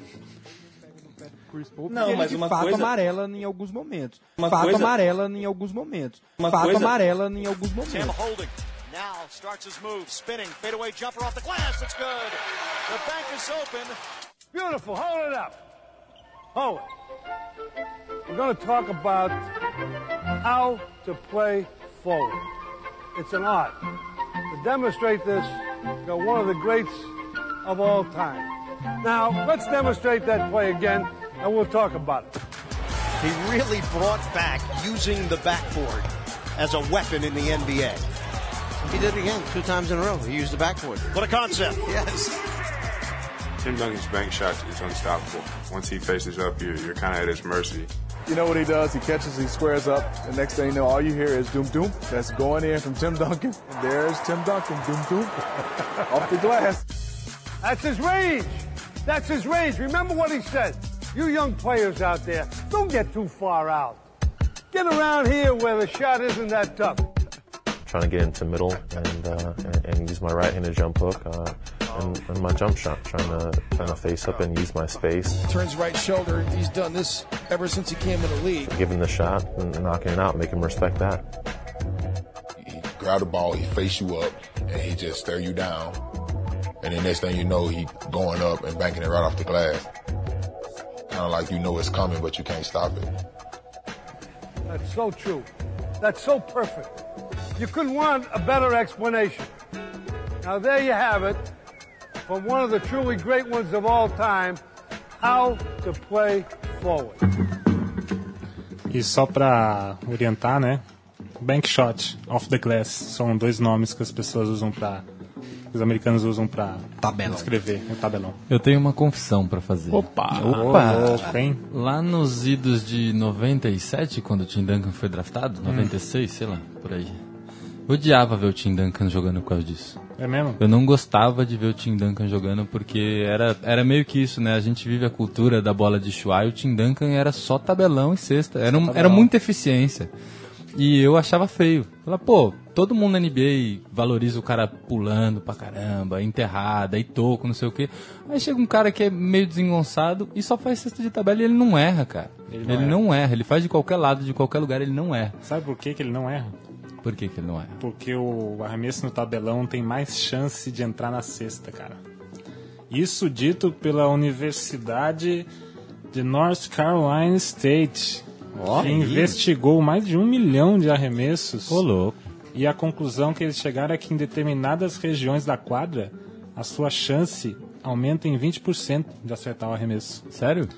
Não, mas uma fato coisa... amarela em alguns momentos. Uma Fato coisa- amarela em alguns momentos. Uma Fato coisa- amarela em alguns momentos. Sam holding. Now starts his move, spinning, fadeaway jumper off the glass. It's good. The bank is open. Beautiful. Hold it up. Hold it. We're going to talk about how to play forward. It's an art. To demonstrate this, you're one of the greats of all time. Now, let's demonstrate that play again, and we'll talk about it. He really brought back using the backboard as a weapon in the NBA. He did it again 2 times in a row. He used the backboard. What a concept. Yes. Tim Duncan's bank shot is unstoppable. Once he faces up, you're kind of at his mercy. You know what he does? He catches, he squares up. The next thing you know, all you hear is doom doom. That's going in from Tim Duncan. And there's Tim Duncan, doom doom, off the glass. That's his range. That's his range. Remember what he said. You young players out there, don't get too far out. Get around here where the shot isn't that tough. Trying to get into middle and use my right-handed jump hook and my jump shot. Trying to face up and use my space. Turns right shoulder. He's done this ever since he came in the league. Give him the shot and knocking it out. Make him respect that. He grab the ball, he face you up, and he just stare you down. And then next thing you know, he going up and banking it right off the glass. Kind of like you know it's coming, but you can't stop it. That's so true. That's so perfect. You couldn't want a better explanation. Now there you have it, from one of the truly great ones of all time, how to play forward. E só pra orientar, né? Bank shot, off the glass, são 2 nomes que as pessoas usam pra que os americanos usam pra escrever o tabelão. Eu tenho uma confissão pra fazer. Opa! Hein? Lá nos idos de 97, quando o Tim Duncan foi draftado, 96, sei lá, por aí. Eu odiava ver o Tim Duncan jogando por causa disso. É mesmo? Eu não gostava de ver o Tim Duncan jogando porque era meio que isso, né? A gente vive a cultura da bola de chua e o Tim Duncan era só tabelão e cesta. Era muita eficiência. E eu achava feio. Falei, pô, todo mundo na NBA valoriza o cara pulando pra caramba, enterrada e toco, não sei o quê. Aí chega um cara que é meio desengonçado e só faz cesta de tabela e ele não erra, cara. Ele não erra. Ele faz de qualquer lado, de qualquer lugar, ele não erra. Sabe por que ele não erra? Por que ele não erra? Porque o arremesso no tabelão tem mais chance de entrar na cesta, cara. Isso dito pela Universidade de North Carolina State, que investigou mais de 1 milhão de arremessos. Ô, louco. E a conclusão que eles chegaram é que em determinadas regiões da quadra, a sua chance aumenta em 20% de acertar o arremesso. Sério?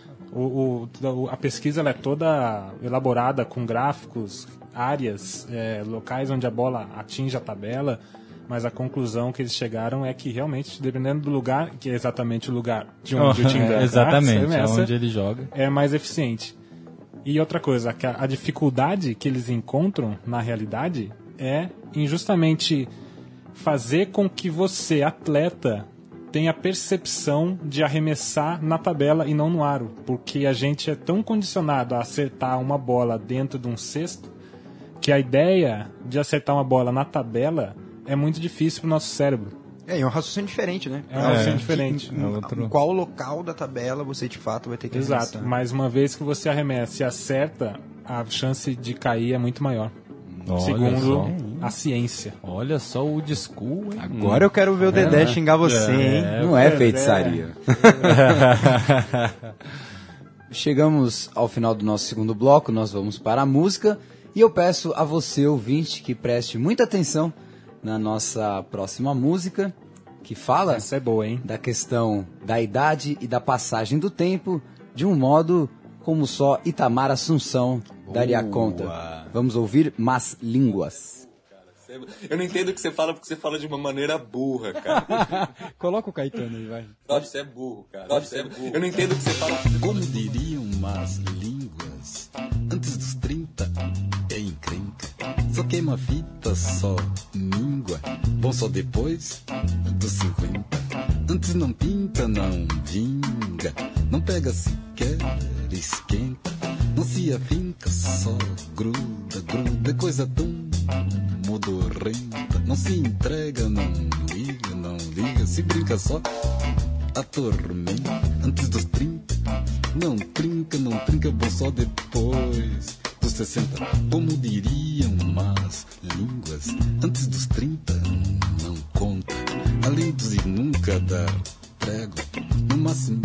A pesquisa ela é toda elaborada com gráficos, áreas, locais onde a bola atinge a tabela, mas a conclusão que eles chegaram é que realmente, dependendo do lugar, que é exatamente o lugar de onde o Tim Duncan exatamente, onde ele joga, é mais eficiente. E outra coisa, a dificuldade que eles encontram na realidade é em justamente fazer com que você, atleta, tenha a percepção de arremessar na tabela e não no aro, porque a gente é tão condicionado a acertar uma bola dentro de um cesto que a ideia de acertar uma bola na tabela é muito difícil para o nosso cérebro. É um raciocínio diferente, né? É um raciocínio diferente. Em qual local da tabela você de fato vai ter que arremessar. Exato, mas uma vez que você arremessa e acerta, a chance de cair é muito maior. Segundo a ciência. Olha só o disco. Agora eu quero ver o Dedé xingar você, hein? Não é feitiçaria. Chegamos ao final do nosso segundo bloco, nós vamos para a música. E eu peço a você, ouvinte, que preste muita atenção na nossa próxima música, que fala essa é boa, hein? Da questão da idade e da passagem do tempo, de um modo como só Itamar Assunção daria conta. Vamos ouvir Más Línguas. Eu não entendo o que você fala porque você fala de uma maneira burra, cara. Coloca o Caetano aí, vai. Você é burro, cara. Você é burro. Eu não entendo o que você fala. Como diriam Más Línguas, antes dos 30 é encrenca. Só queima fita, só míngua. Bom só depois dos 50. Antes não pinta, não vinga. Não pega sequer, esquenta. Não se afinca, só gruda, gruda. É coisa tão modorrenta. Não se entrega, não liga. Se brinca só, atormenta. Antes dos 30, não trinca, bom só depois dos 60. Como diriam Más Línguas, antes dos 30, não conta. Além dos e nunca dar trégua, no máximo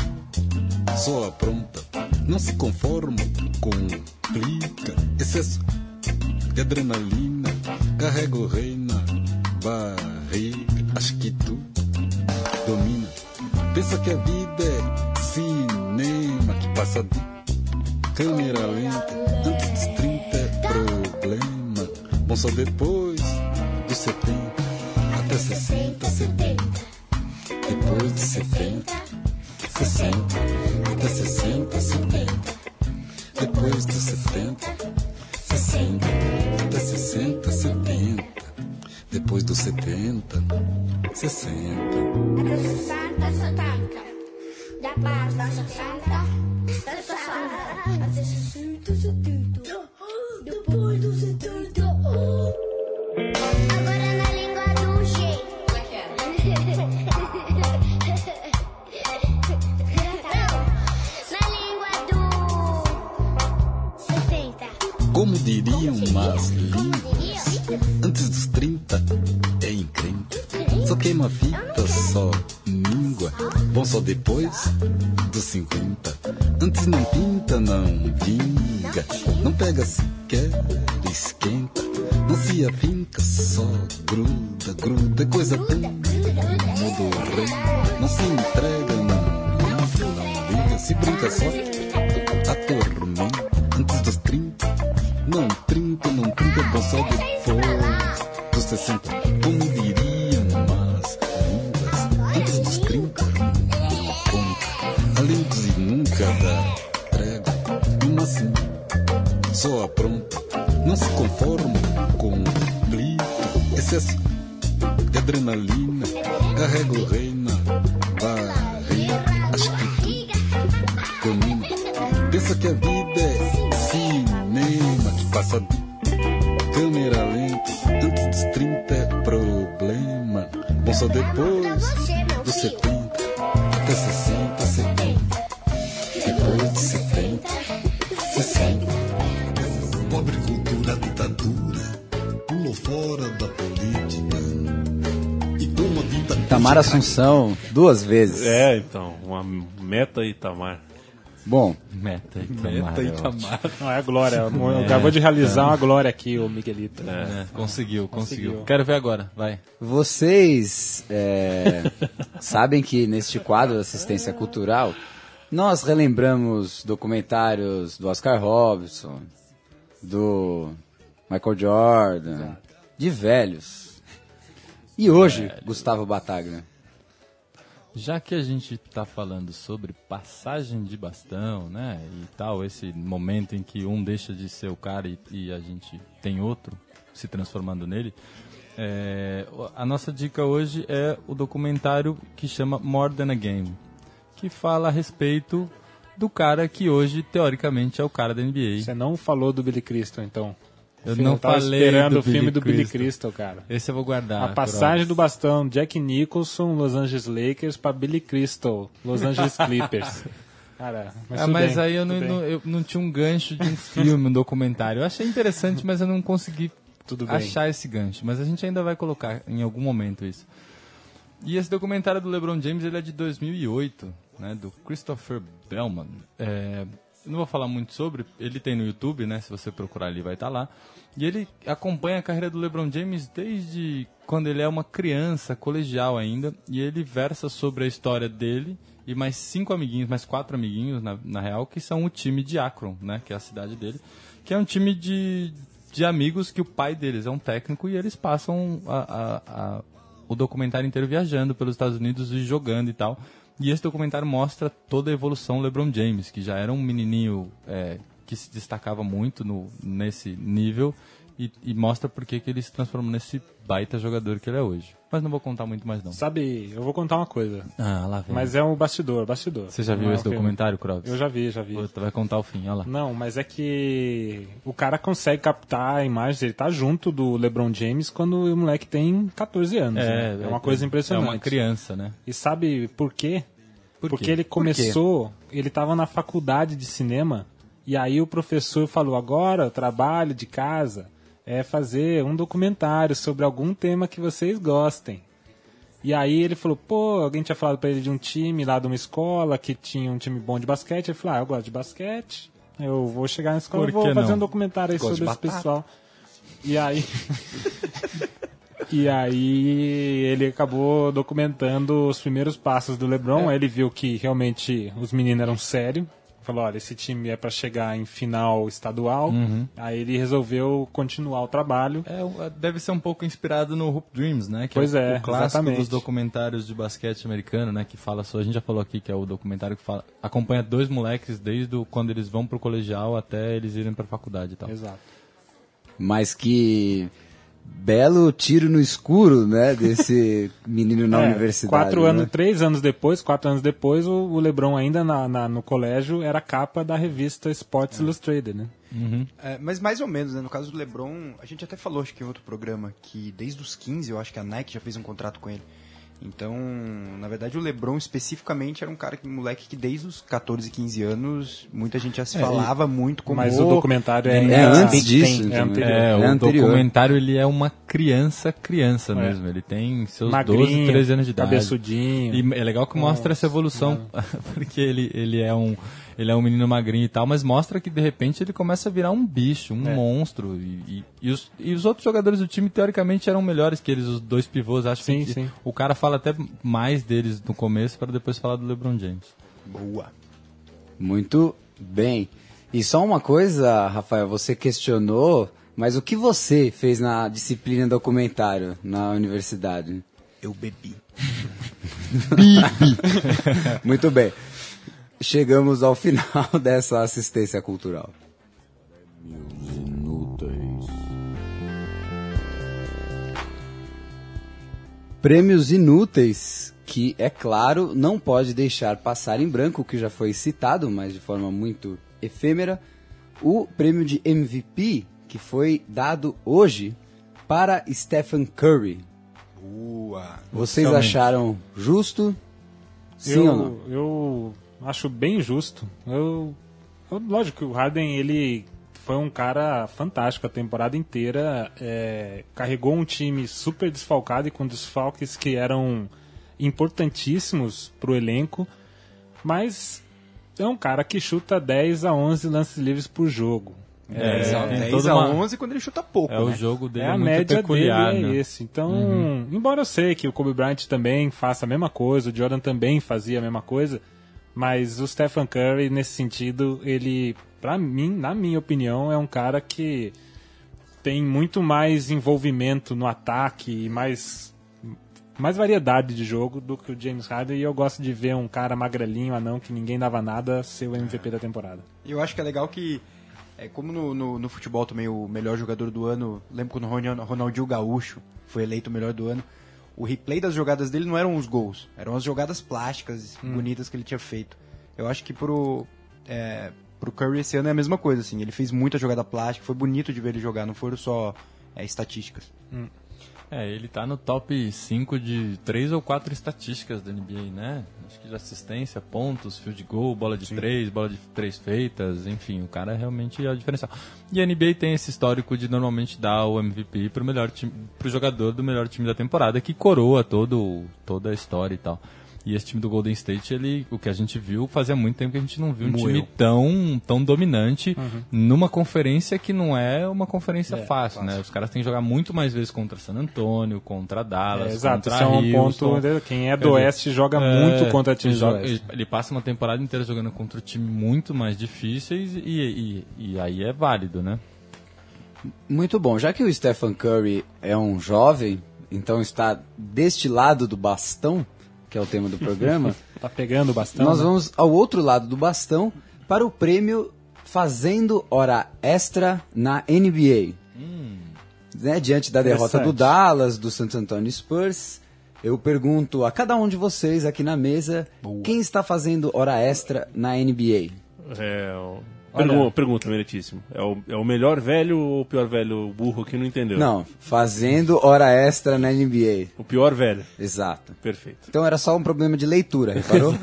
só apronta. Não se conforma, complica. Excesso de adrenalina, carrega o rei na barriga. Acho que tu domina. Pensa que a vida é cinema que passa de câmera lenta. Antes dos 30 é problema. Bom só depois dos 70, até 60, 70. Depois dos 70, 60, até 60, 70. Depois dos 70, 60, até 60, 70. Depois dos 70, 60. Até 60, 70. Depois dos 60, 60. Até 60, 70. Depois dos 70. Agora na língua do G. Como é que é? Na língua do 70. Como diriam Más Línguas, antes dos 30 é encrenca. Só queima fita, só míngua. Bom só depois dos 50. Antes não pinta, não vinga. Não pega sequer, esquenta. Não se afinca, só gruda, gruda. É coisa tão modorrenta. Não se entrega, não liga. Se brinca só, atormenta. Antes dos 30, não trinca, bom só depois dos 60. Como diriam Más assim, só apronta, não se conforma com o conflito, excesso de adrenalina, carrega o rei na barriga, acho que tu domina, pensa que a vida é cinema, que passa de câmera lenta, antes dos 30 é problema, bom só depois dos 70, até 60, 70, depois de 70, 60. Pobre cultura, ditadura, pulou fora da política. Itamar Assunção, 2 vezes. É, então, uma meta Itamar. Bom, Meta Itamar. Não, é a glória. Acabou de realizar uma glória aqui, o Miguelito. Conseguiu. Quero ver agora, vai. Vocês sabem que neste quadro de assistência cultural nós relembramos documentários do Oscar Robertson, do Michael Jordan, de velhos. E hoje, Gustavo Bataglia? Já que a gente está falando sobre passagem de bastão, né, e tal, esse momento em que um deixa de ser o cara e a gente tem outro se transformando nele, a nossa dica hoje é o documentário que chama More Than a Game, que fala a respeito do cara que hoje, teoricamente, é o cara da NBA. Você não falou do Billy Crystal, então? Eu não tava falei esperando do o filme do Billy Crystal. Crystal, cara. Esse eu vou guardar. A passagem do bastão, Jack Nicholson, Los Angeles Lakers, para Billy Crystal, Los Angeles Clippers. Cara, mas aí eu não tinha um gancho de um filme, um documentário. Eu achei interessante, mas eu não consegui achar esse gancho. Mas a gente ainda vai colocar em algum momento isso. E esse documentário do LeBron James, ele é de 2008, né, do Christopher Bellman. Eu não vou falar muito sobre, ele tem no YouTube, né? Se você procurar ali vai estar lá. E ele acompanha a carreira do LeBron James desde quando ele é uma criança, colegial ainda. E ele versa sobre a história dele e mais 4 amiguinhos, na real, que são o time de Akron, né? Que é a cidade dele. Que é um time de amigos que o pai deles é um técnico e eles passam o documentário inteiro viajando pelos Estados Unidos e jogando e tal. E esse documentário mostra toda a evolução do LeBron James, que já era um menininho que se destacava muito nesse nível e mostra por que ele se transformou nesse baita jogador que ele é hoje. Mas não vou contar muito mais não. Sabe, eu vou contar uma coisa. Lá vem. Mas é um bastidor. Você já viu esse documentário, Krovis? Eu já vi. Você vai contar o fim, olha lá. Não, mas é que o cara consegue captar a imagem, ele tá junto do LeBron James quando o moleque tem 14 anos. Né? É uma coisa impressionante. É uma criança, né? E sabe por quê? Porque ele começou, ele tava na faculdade de cinema, e aí o professor falou, agora o trabalho de casa é fazer um documentário sobre algum tema que vocês gostem. E aí ele falou, alguém tinha falado pra ele de um time lá de uma escola que tinha um time bom de basquete. Ele falou, eu gosto de basquete, eu vou chegar na escola e vou fazer um documentário aí sobre esse pessoal. E aí... E aí ele acabou documentando os primeiros passos do LeBron. Aí ele viu que realmente os meninos eram sérios. Falou, olha, esse time é para chegar em final estadual. Aí ele resolveu continuar o trabalho. Deve ser um pouco inspirado no Hoop Dreams, né? Que pois é o clássico exatamente. Dos documentários de basquete americano, né? Que fala a gente já falou aqui que é o documentário que acompanha 2 moleques desde quando eles vão pro colegial até eles irem pra faculdade e tal. Exato. Mas que... belo tiro no escuro, né, desse menino na universidade. 4 anos depois, o LeBron ainda no colégio era a capa da revista Sports Illustrated, né? Mas mais ou menos, né? No caso do LeBron, a gente até falou, acho que em outro programa, que desde os 15, eu acho que a Nike já fez um contrato com ele. Então, na verdade, o LeBron especificamente era um cara, moleque que desde os 14, 15 anos, muita gente já se falava muito como... Mas o documentário antes disso. O documentário ele é uma criança mesmo. Ele tem seus magrinho, 12, 13 anos de idade. Cabeçudinho. E é legal que mostra essa evolução, porque ele é um menino magrinho e tal, mas mostra que de repente ele começa a virar um bicho, um monstro. E os outros jogadores do time, teoricamente, eram melhores que eles, os 2 pivôs. Acho que o cara fala até mais deles no começo para depois falar do LeBron James. Boa. Muito bem. E só uma coisa, Rafael, você questionou, mas o que você fez na disciplina documentário na universidade? Eu bebi. Muito bem. chegamos ao final dessa assistência cultural. Prêmios inúteis, que, é claro, não pode deixar passar em branco, o que já foi citado, mas de forma muito efêmera, o prêmio de MVP, que foi dado hoje para Stephen Curry. Vocês acharam justo? Sim ou não? Eu acho bem justo. Lógico que o Harden, ele foi um cara fantástico a temporada inteira. Carregou um time super desfalcado e com desfalques que eram importantíssimos para o elenco. Mas é um cara que chuta 10 a 11 lances livres por jogo. 10 a 11 quando ele chuta pouco. O jogo dele a muito média peculiar, dele né? esse. Então, embora eu sei que o Kobe Bryant também faça a mesma coisa, o Jordan também fazia a mesma coisa, mas o Stephen Curry, nesse sentido, ele, pra mim, na minha opinião, é um cara que tem muito mais envolvimento no ataque e mais variedade de jogo do que o James Harden, e eu gosto de ver um cara magrelinho, anão, que ninguém dava nada, ser o MVP da temporada. Eu acho que é legal que, como no futebol também o melhor jogador do ano, lembro quando o Ronaldinho Gaúcho foi eleito o melhor do ano, o replay das jogadas dele não eram os gols, eram as jogadas plásticas bonitas que ele tinha feito. Eu acho que pro Curry esse ano é a mesma coisa, assim, ele fez muita jogada plástica, foi bonito de ver ele jogar, não foram só estatísticas. Ele tá no top 5 de 3 ou 4 estatísticas da NBA, né? Acho que de assistência, pontos, field goal, bola de 3, bola de 3 feitas, enfim, o cara realmente é o diferencial. E a NBA tem esse histórico de normalmente dar o MVP pro jogador do melhor time da temporada, que coroa toda a história e tal. E esse time do Golden State, o que a gente viu, fazia muito tempo que a gente não viu um time tão dominante numa conferência que não é uma conferência fácil, né? Os caras têm que jogar muito mais vezes contra San Antonio, contra Dallas, exato, contra esse é um Houston. ponto, quem é do Oeste joga muito contra times do Oeste. Ele passa uma temporada inteira jogando contra time muito mais difíceis e aí é válido, né? Muito bom. Já que o Stephen Curry é um jovem, então está deste lado do bastão, que é o tema do programa. Tá pegando o bastão. Nós vamos ao outro lado do bastão para o prêmio Fazendo Hora Extra na NBA. Né, diante da derrota do Dallas, do San Antonio Spurs, eu pergunto a cada um de vocês aqui na mesa, quem está fazendo hora extra na NBA? Pergunta, meritíssimo. É o melhor velho ou o pior velho burro que não entendeu? Não, fazendo hora extra na NBA. O pior velho. Exato. Perfeito. Então era só um problema de leitura, reparou?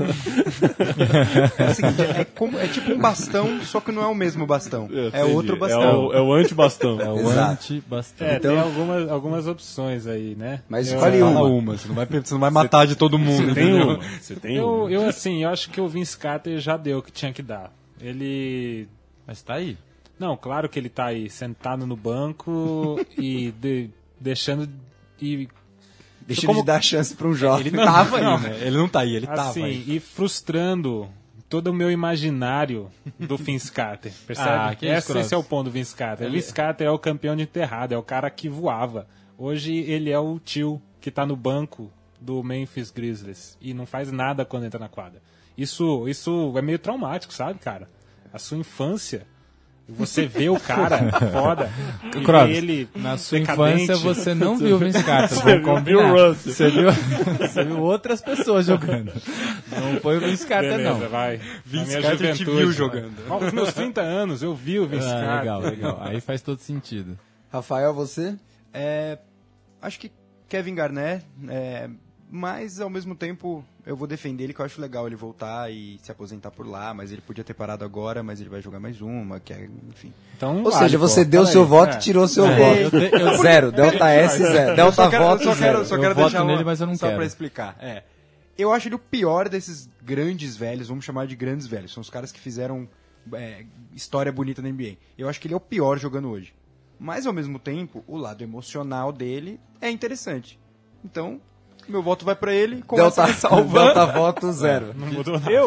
É o seguinte, é tipo um bastão, só que não é o mesmo bastão. É outro bastão. É o anti-bastão. É o anti-bastão. Então, tem algumas opções aí, né? Mas escolhe uma. Você não vai matar de todo mundo. Você tem uma. Eu acho que o Vince Carter já deu o que tinha que dar. Ele... Mas tá aí. Não, claro que ele tá aí, sentado no banco e deixando de dar chance para um jovem. Ele tava aí, né? Ele não tá aí, ele tava aí. E frustrando todo o meu imaginário do Vince Carter, percebe? Esse é o ponto do Vince Carter. O Vince Carter é o campeão de enterrado, é o cara que voava. Hoje ele é o tio que tá no banco do Memphis Grizzlies e não faz nada quando entra na quadra. Isso é meio traumático, sabe, cara? A sua infância, você vê o cara foda, e vê ele na sua decadente. infância você não viu o Vince Carter. Você viu outras pessoas jogando. Não foi o Vince Carter, beleza, não. Vai. Vince Carter te viu jogando. Aos meus 30 anos eu vi o Vince Carter. Legal. Aí faz todo sentido. Rafael, você? Acho que Kevin Garnett, mas ao mesmo tempo eu vou defender ele, que eu acho legal ele voltar e se aposentar por lá, mas ele podia ter parado agora, mas ele vai jogar mais uma, enfim. Então, ou seja, você deu seu voto e tirou seu voto. Zero, Delta S, zero. Delta voto, zero. Só quero deixar nele, mas eu não quero. Só pra explicar. Eu acho ele o pior desses grandes velhos, vamos chamar de grandes velhos. São os caras que fizeram história bonita na NBA. Eu acho que ele é o pior jogando hoje. Mas, ao mesmo tempo, o lado emocional dele é interessante. Então... meu voto vai pra ele com Delta voto zero. Não mudou nada.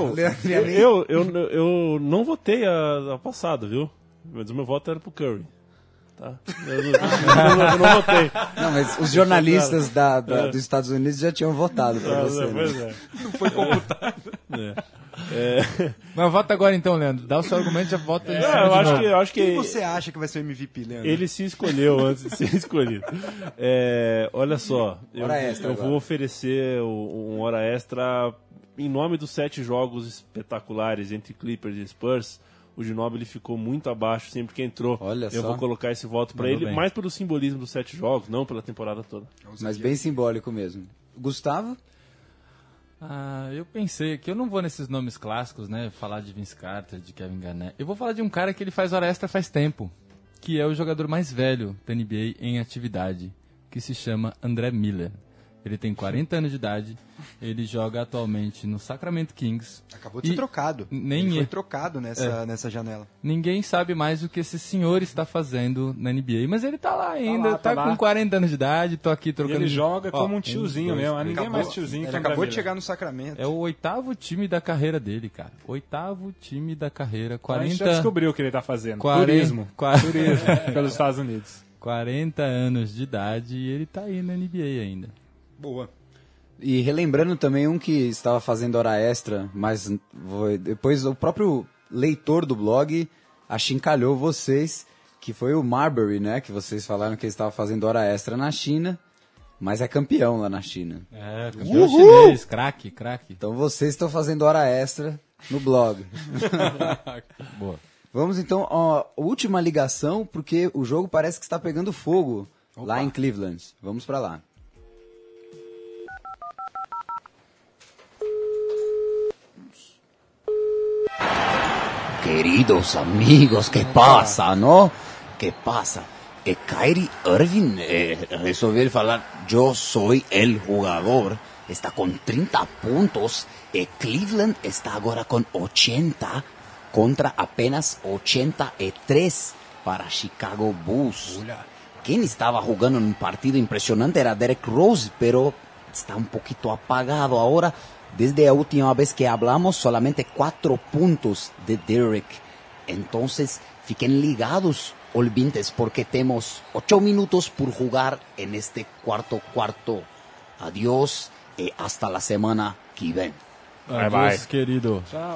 Eu não votei a passada, viu? Mas o meu voto era pro Curry. Tá? Eu não votei. Não, mas os jornalistas dos Estados Unidos já tinham votado pra você. Pois né? Não foi computado. Mas vota agora então, Leandro. Dá o seu argumento e já vota em cima eu acho que Quem você acha que vai ser o MVP, Leandro? ele se escolheu antes de ser escolhido. Olha só, eu vou oferecer um hora extra em nome dos 7 jogos espetaculares entre Clippers e Spurs. O Ginóbili ficou muito abaixo sempre que entrou. Olha eu só. vou colocar esse voto para ele, bem. mais pelo simbolismo dos 7 jogos, não pela temporada toda. Mas bem simbólico mesmo. Gustavo? Eu pensei que eu não vou nesses nomes clássicos, né? Falar de Vince Carter, de Kevin Garnett. Eu vou falar de um cara que ele faz hora extra faz tempo, que é o jogador mais velho da NBA em atividade, que se chama André Miller. Ele tem 40 anos de idade, ele joga atualmente no Sacramento Kings. Acabou de ser trocado. Ele foi trocado nessa janela. Ninguém sabe mais o que esse senhor está fazendo na NBA, mas ele tá lá ainda, tá com 40 anos de idade, tô aqui trocando... E ele joga como um tiozinho mesmo, ninguém mais tiozinho. Ele acabou de chegar no Sacramento. É o 8º time da carreira dele, cara. 8º time da carreira, 40... A gente já descobriu o que ele tá fazendo, 40, turismo pelos Estados Unidos. 40 anos de idade e ele tá aí na NBA ainda. Boa. E relembrando também um que estava fazendo hora extra, mas depois o próprio leitor do blog achincalhou vocês, que foi o Marbury, né? Que vocês falaram que ele estava fazendo hora extra na China, mas é campeão lá na China. Campeão chinês, craque. Então vocês estão fazendo hora extra no blog. Boa. Vamos então à última ligação, porque o jogo parece que está pegando fogo lá em Cleveland. Vamos para lá. Queridos amigos, ¿qué pasa, no? ¿Qué pasa? Que Kyrie Irving resolvió falar, yo soy el jugador, está con 30 puntos, Cleveland está ahora con 80 contra apenas 83 para Chicago Bulls. Quien estaba jugando en un partido impresionante era Derrick Rose, pero está un poquito apagado ahora. Desde la última vez que hablamos, solamente 4 puntos de Derrick. Entonces, fiquen ligados, olvintes, porque tenemos 8 minutos por jugar en este cuarto. Adiós y hasta la semana que viene. Adiós, querido. Tchau.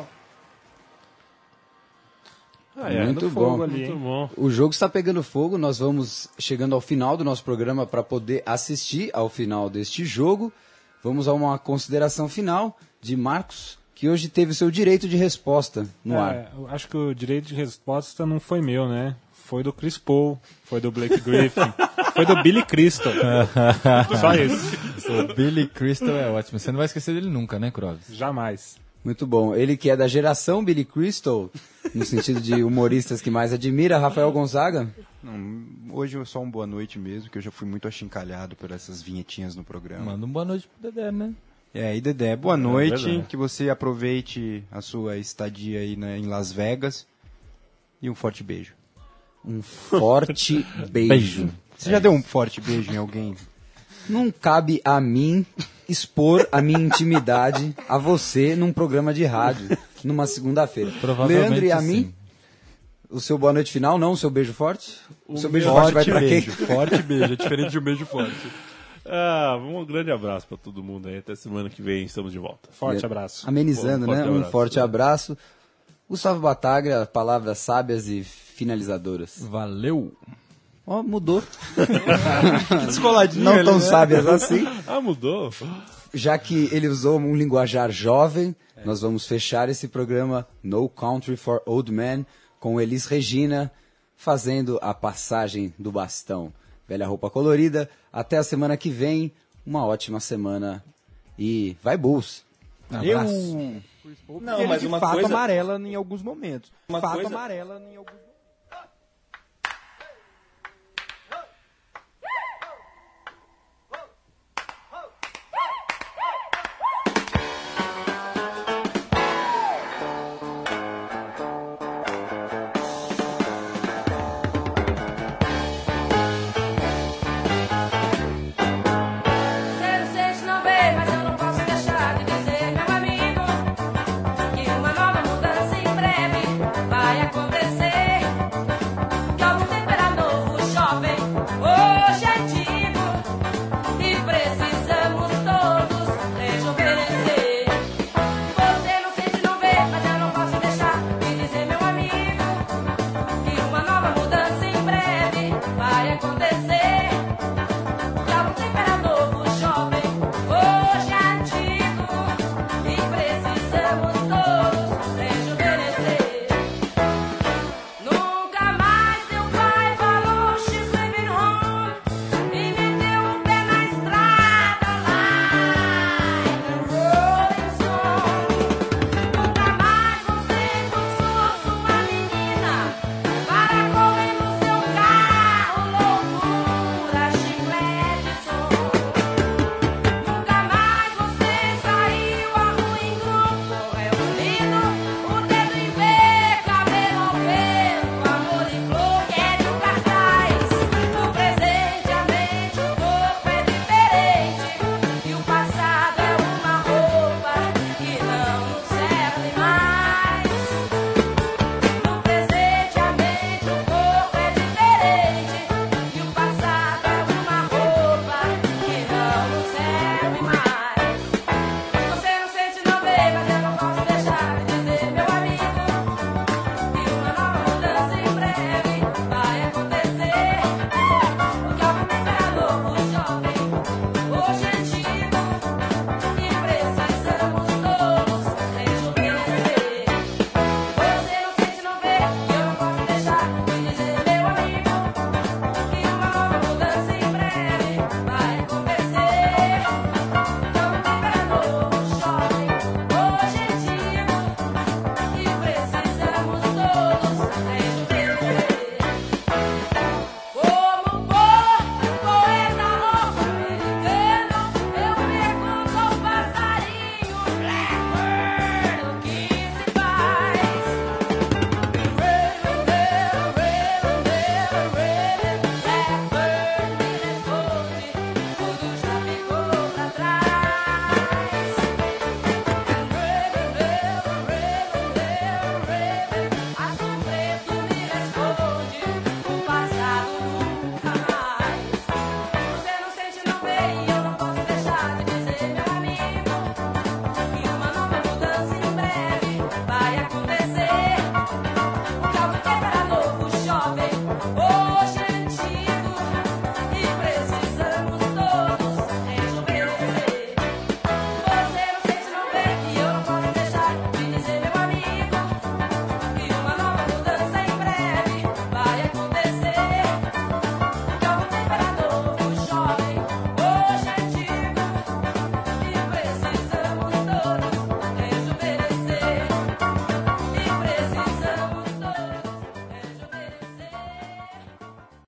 Muito bom. O jogo está pegando fogo, nós vamos chegando ao final do nosso programa para poder assistir ao final deste jogo. Vamos a uma consideração final de Marcos, que hoje teve o seu direito de resposta no ar. Eu acho que o direito de resposta não foi meu, né? Foi do Chris Paul, foi do Blake Griffin, foi do Billy Crystal. Só isso. O Billy Crystal é ótimo. Você não vai esquecer dele nunca, né, Croves? Jamais. Muito bom. Ele que é da geração Billy Crystal, no sentido de humoristas que mais admira, Rafael Gonzaga. Não, hoje é só um boa noite mesmo, que eu já fui muito achincalhado por essas vinhetinhas no programa. Manda um boa noite pro Dedé, né? E Dedé, boa noite, que você aproveite a sua estadia aí em Las Vegas e um forte beijo. Um forte beijo. Você já deu um forte beijo em alguém? Não cabe a mim expor a minha intimidade a você num programa de rádio, numa segunda-feira. Leandro, e a mim? O seu boa noite final, não? O seu beijo forte? O seu beijo forte vai pra quê? Forte beijo, é diferente de um beijo forte. Um grande abraço pra todo mundo aí. Até semana que vem estamos de volta. Forte abraço. Amenizando, né? Um forte abraço. Gustavo Bataglia, palavras sábias e finalizadoras. Valeu! Ó, mudou. Descoladinho. Não tão sábias assim. Mudou. Já que ele usou um linguajar jovem, nós vamos fechar esse programa No Country for Old Men com Elis Regina fazendo a passagem do bastão. Velha roupa colorida. Até a semana que vem. Uma ótima semana. E vai Bulls. Abraço. Não, mas uma coisa... Fato amarela em alguns momentos. Fato amarela em alguns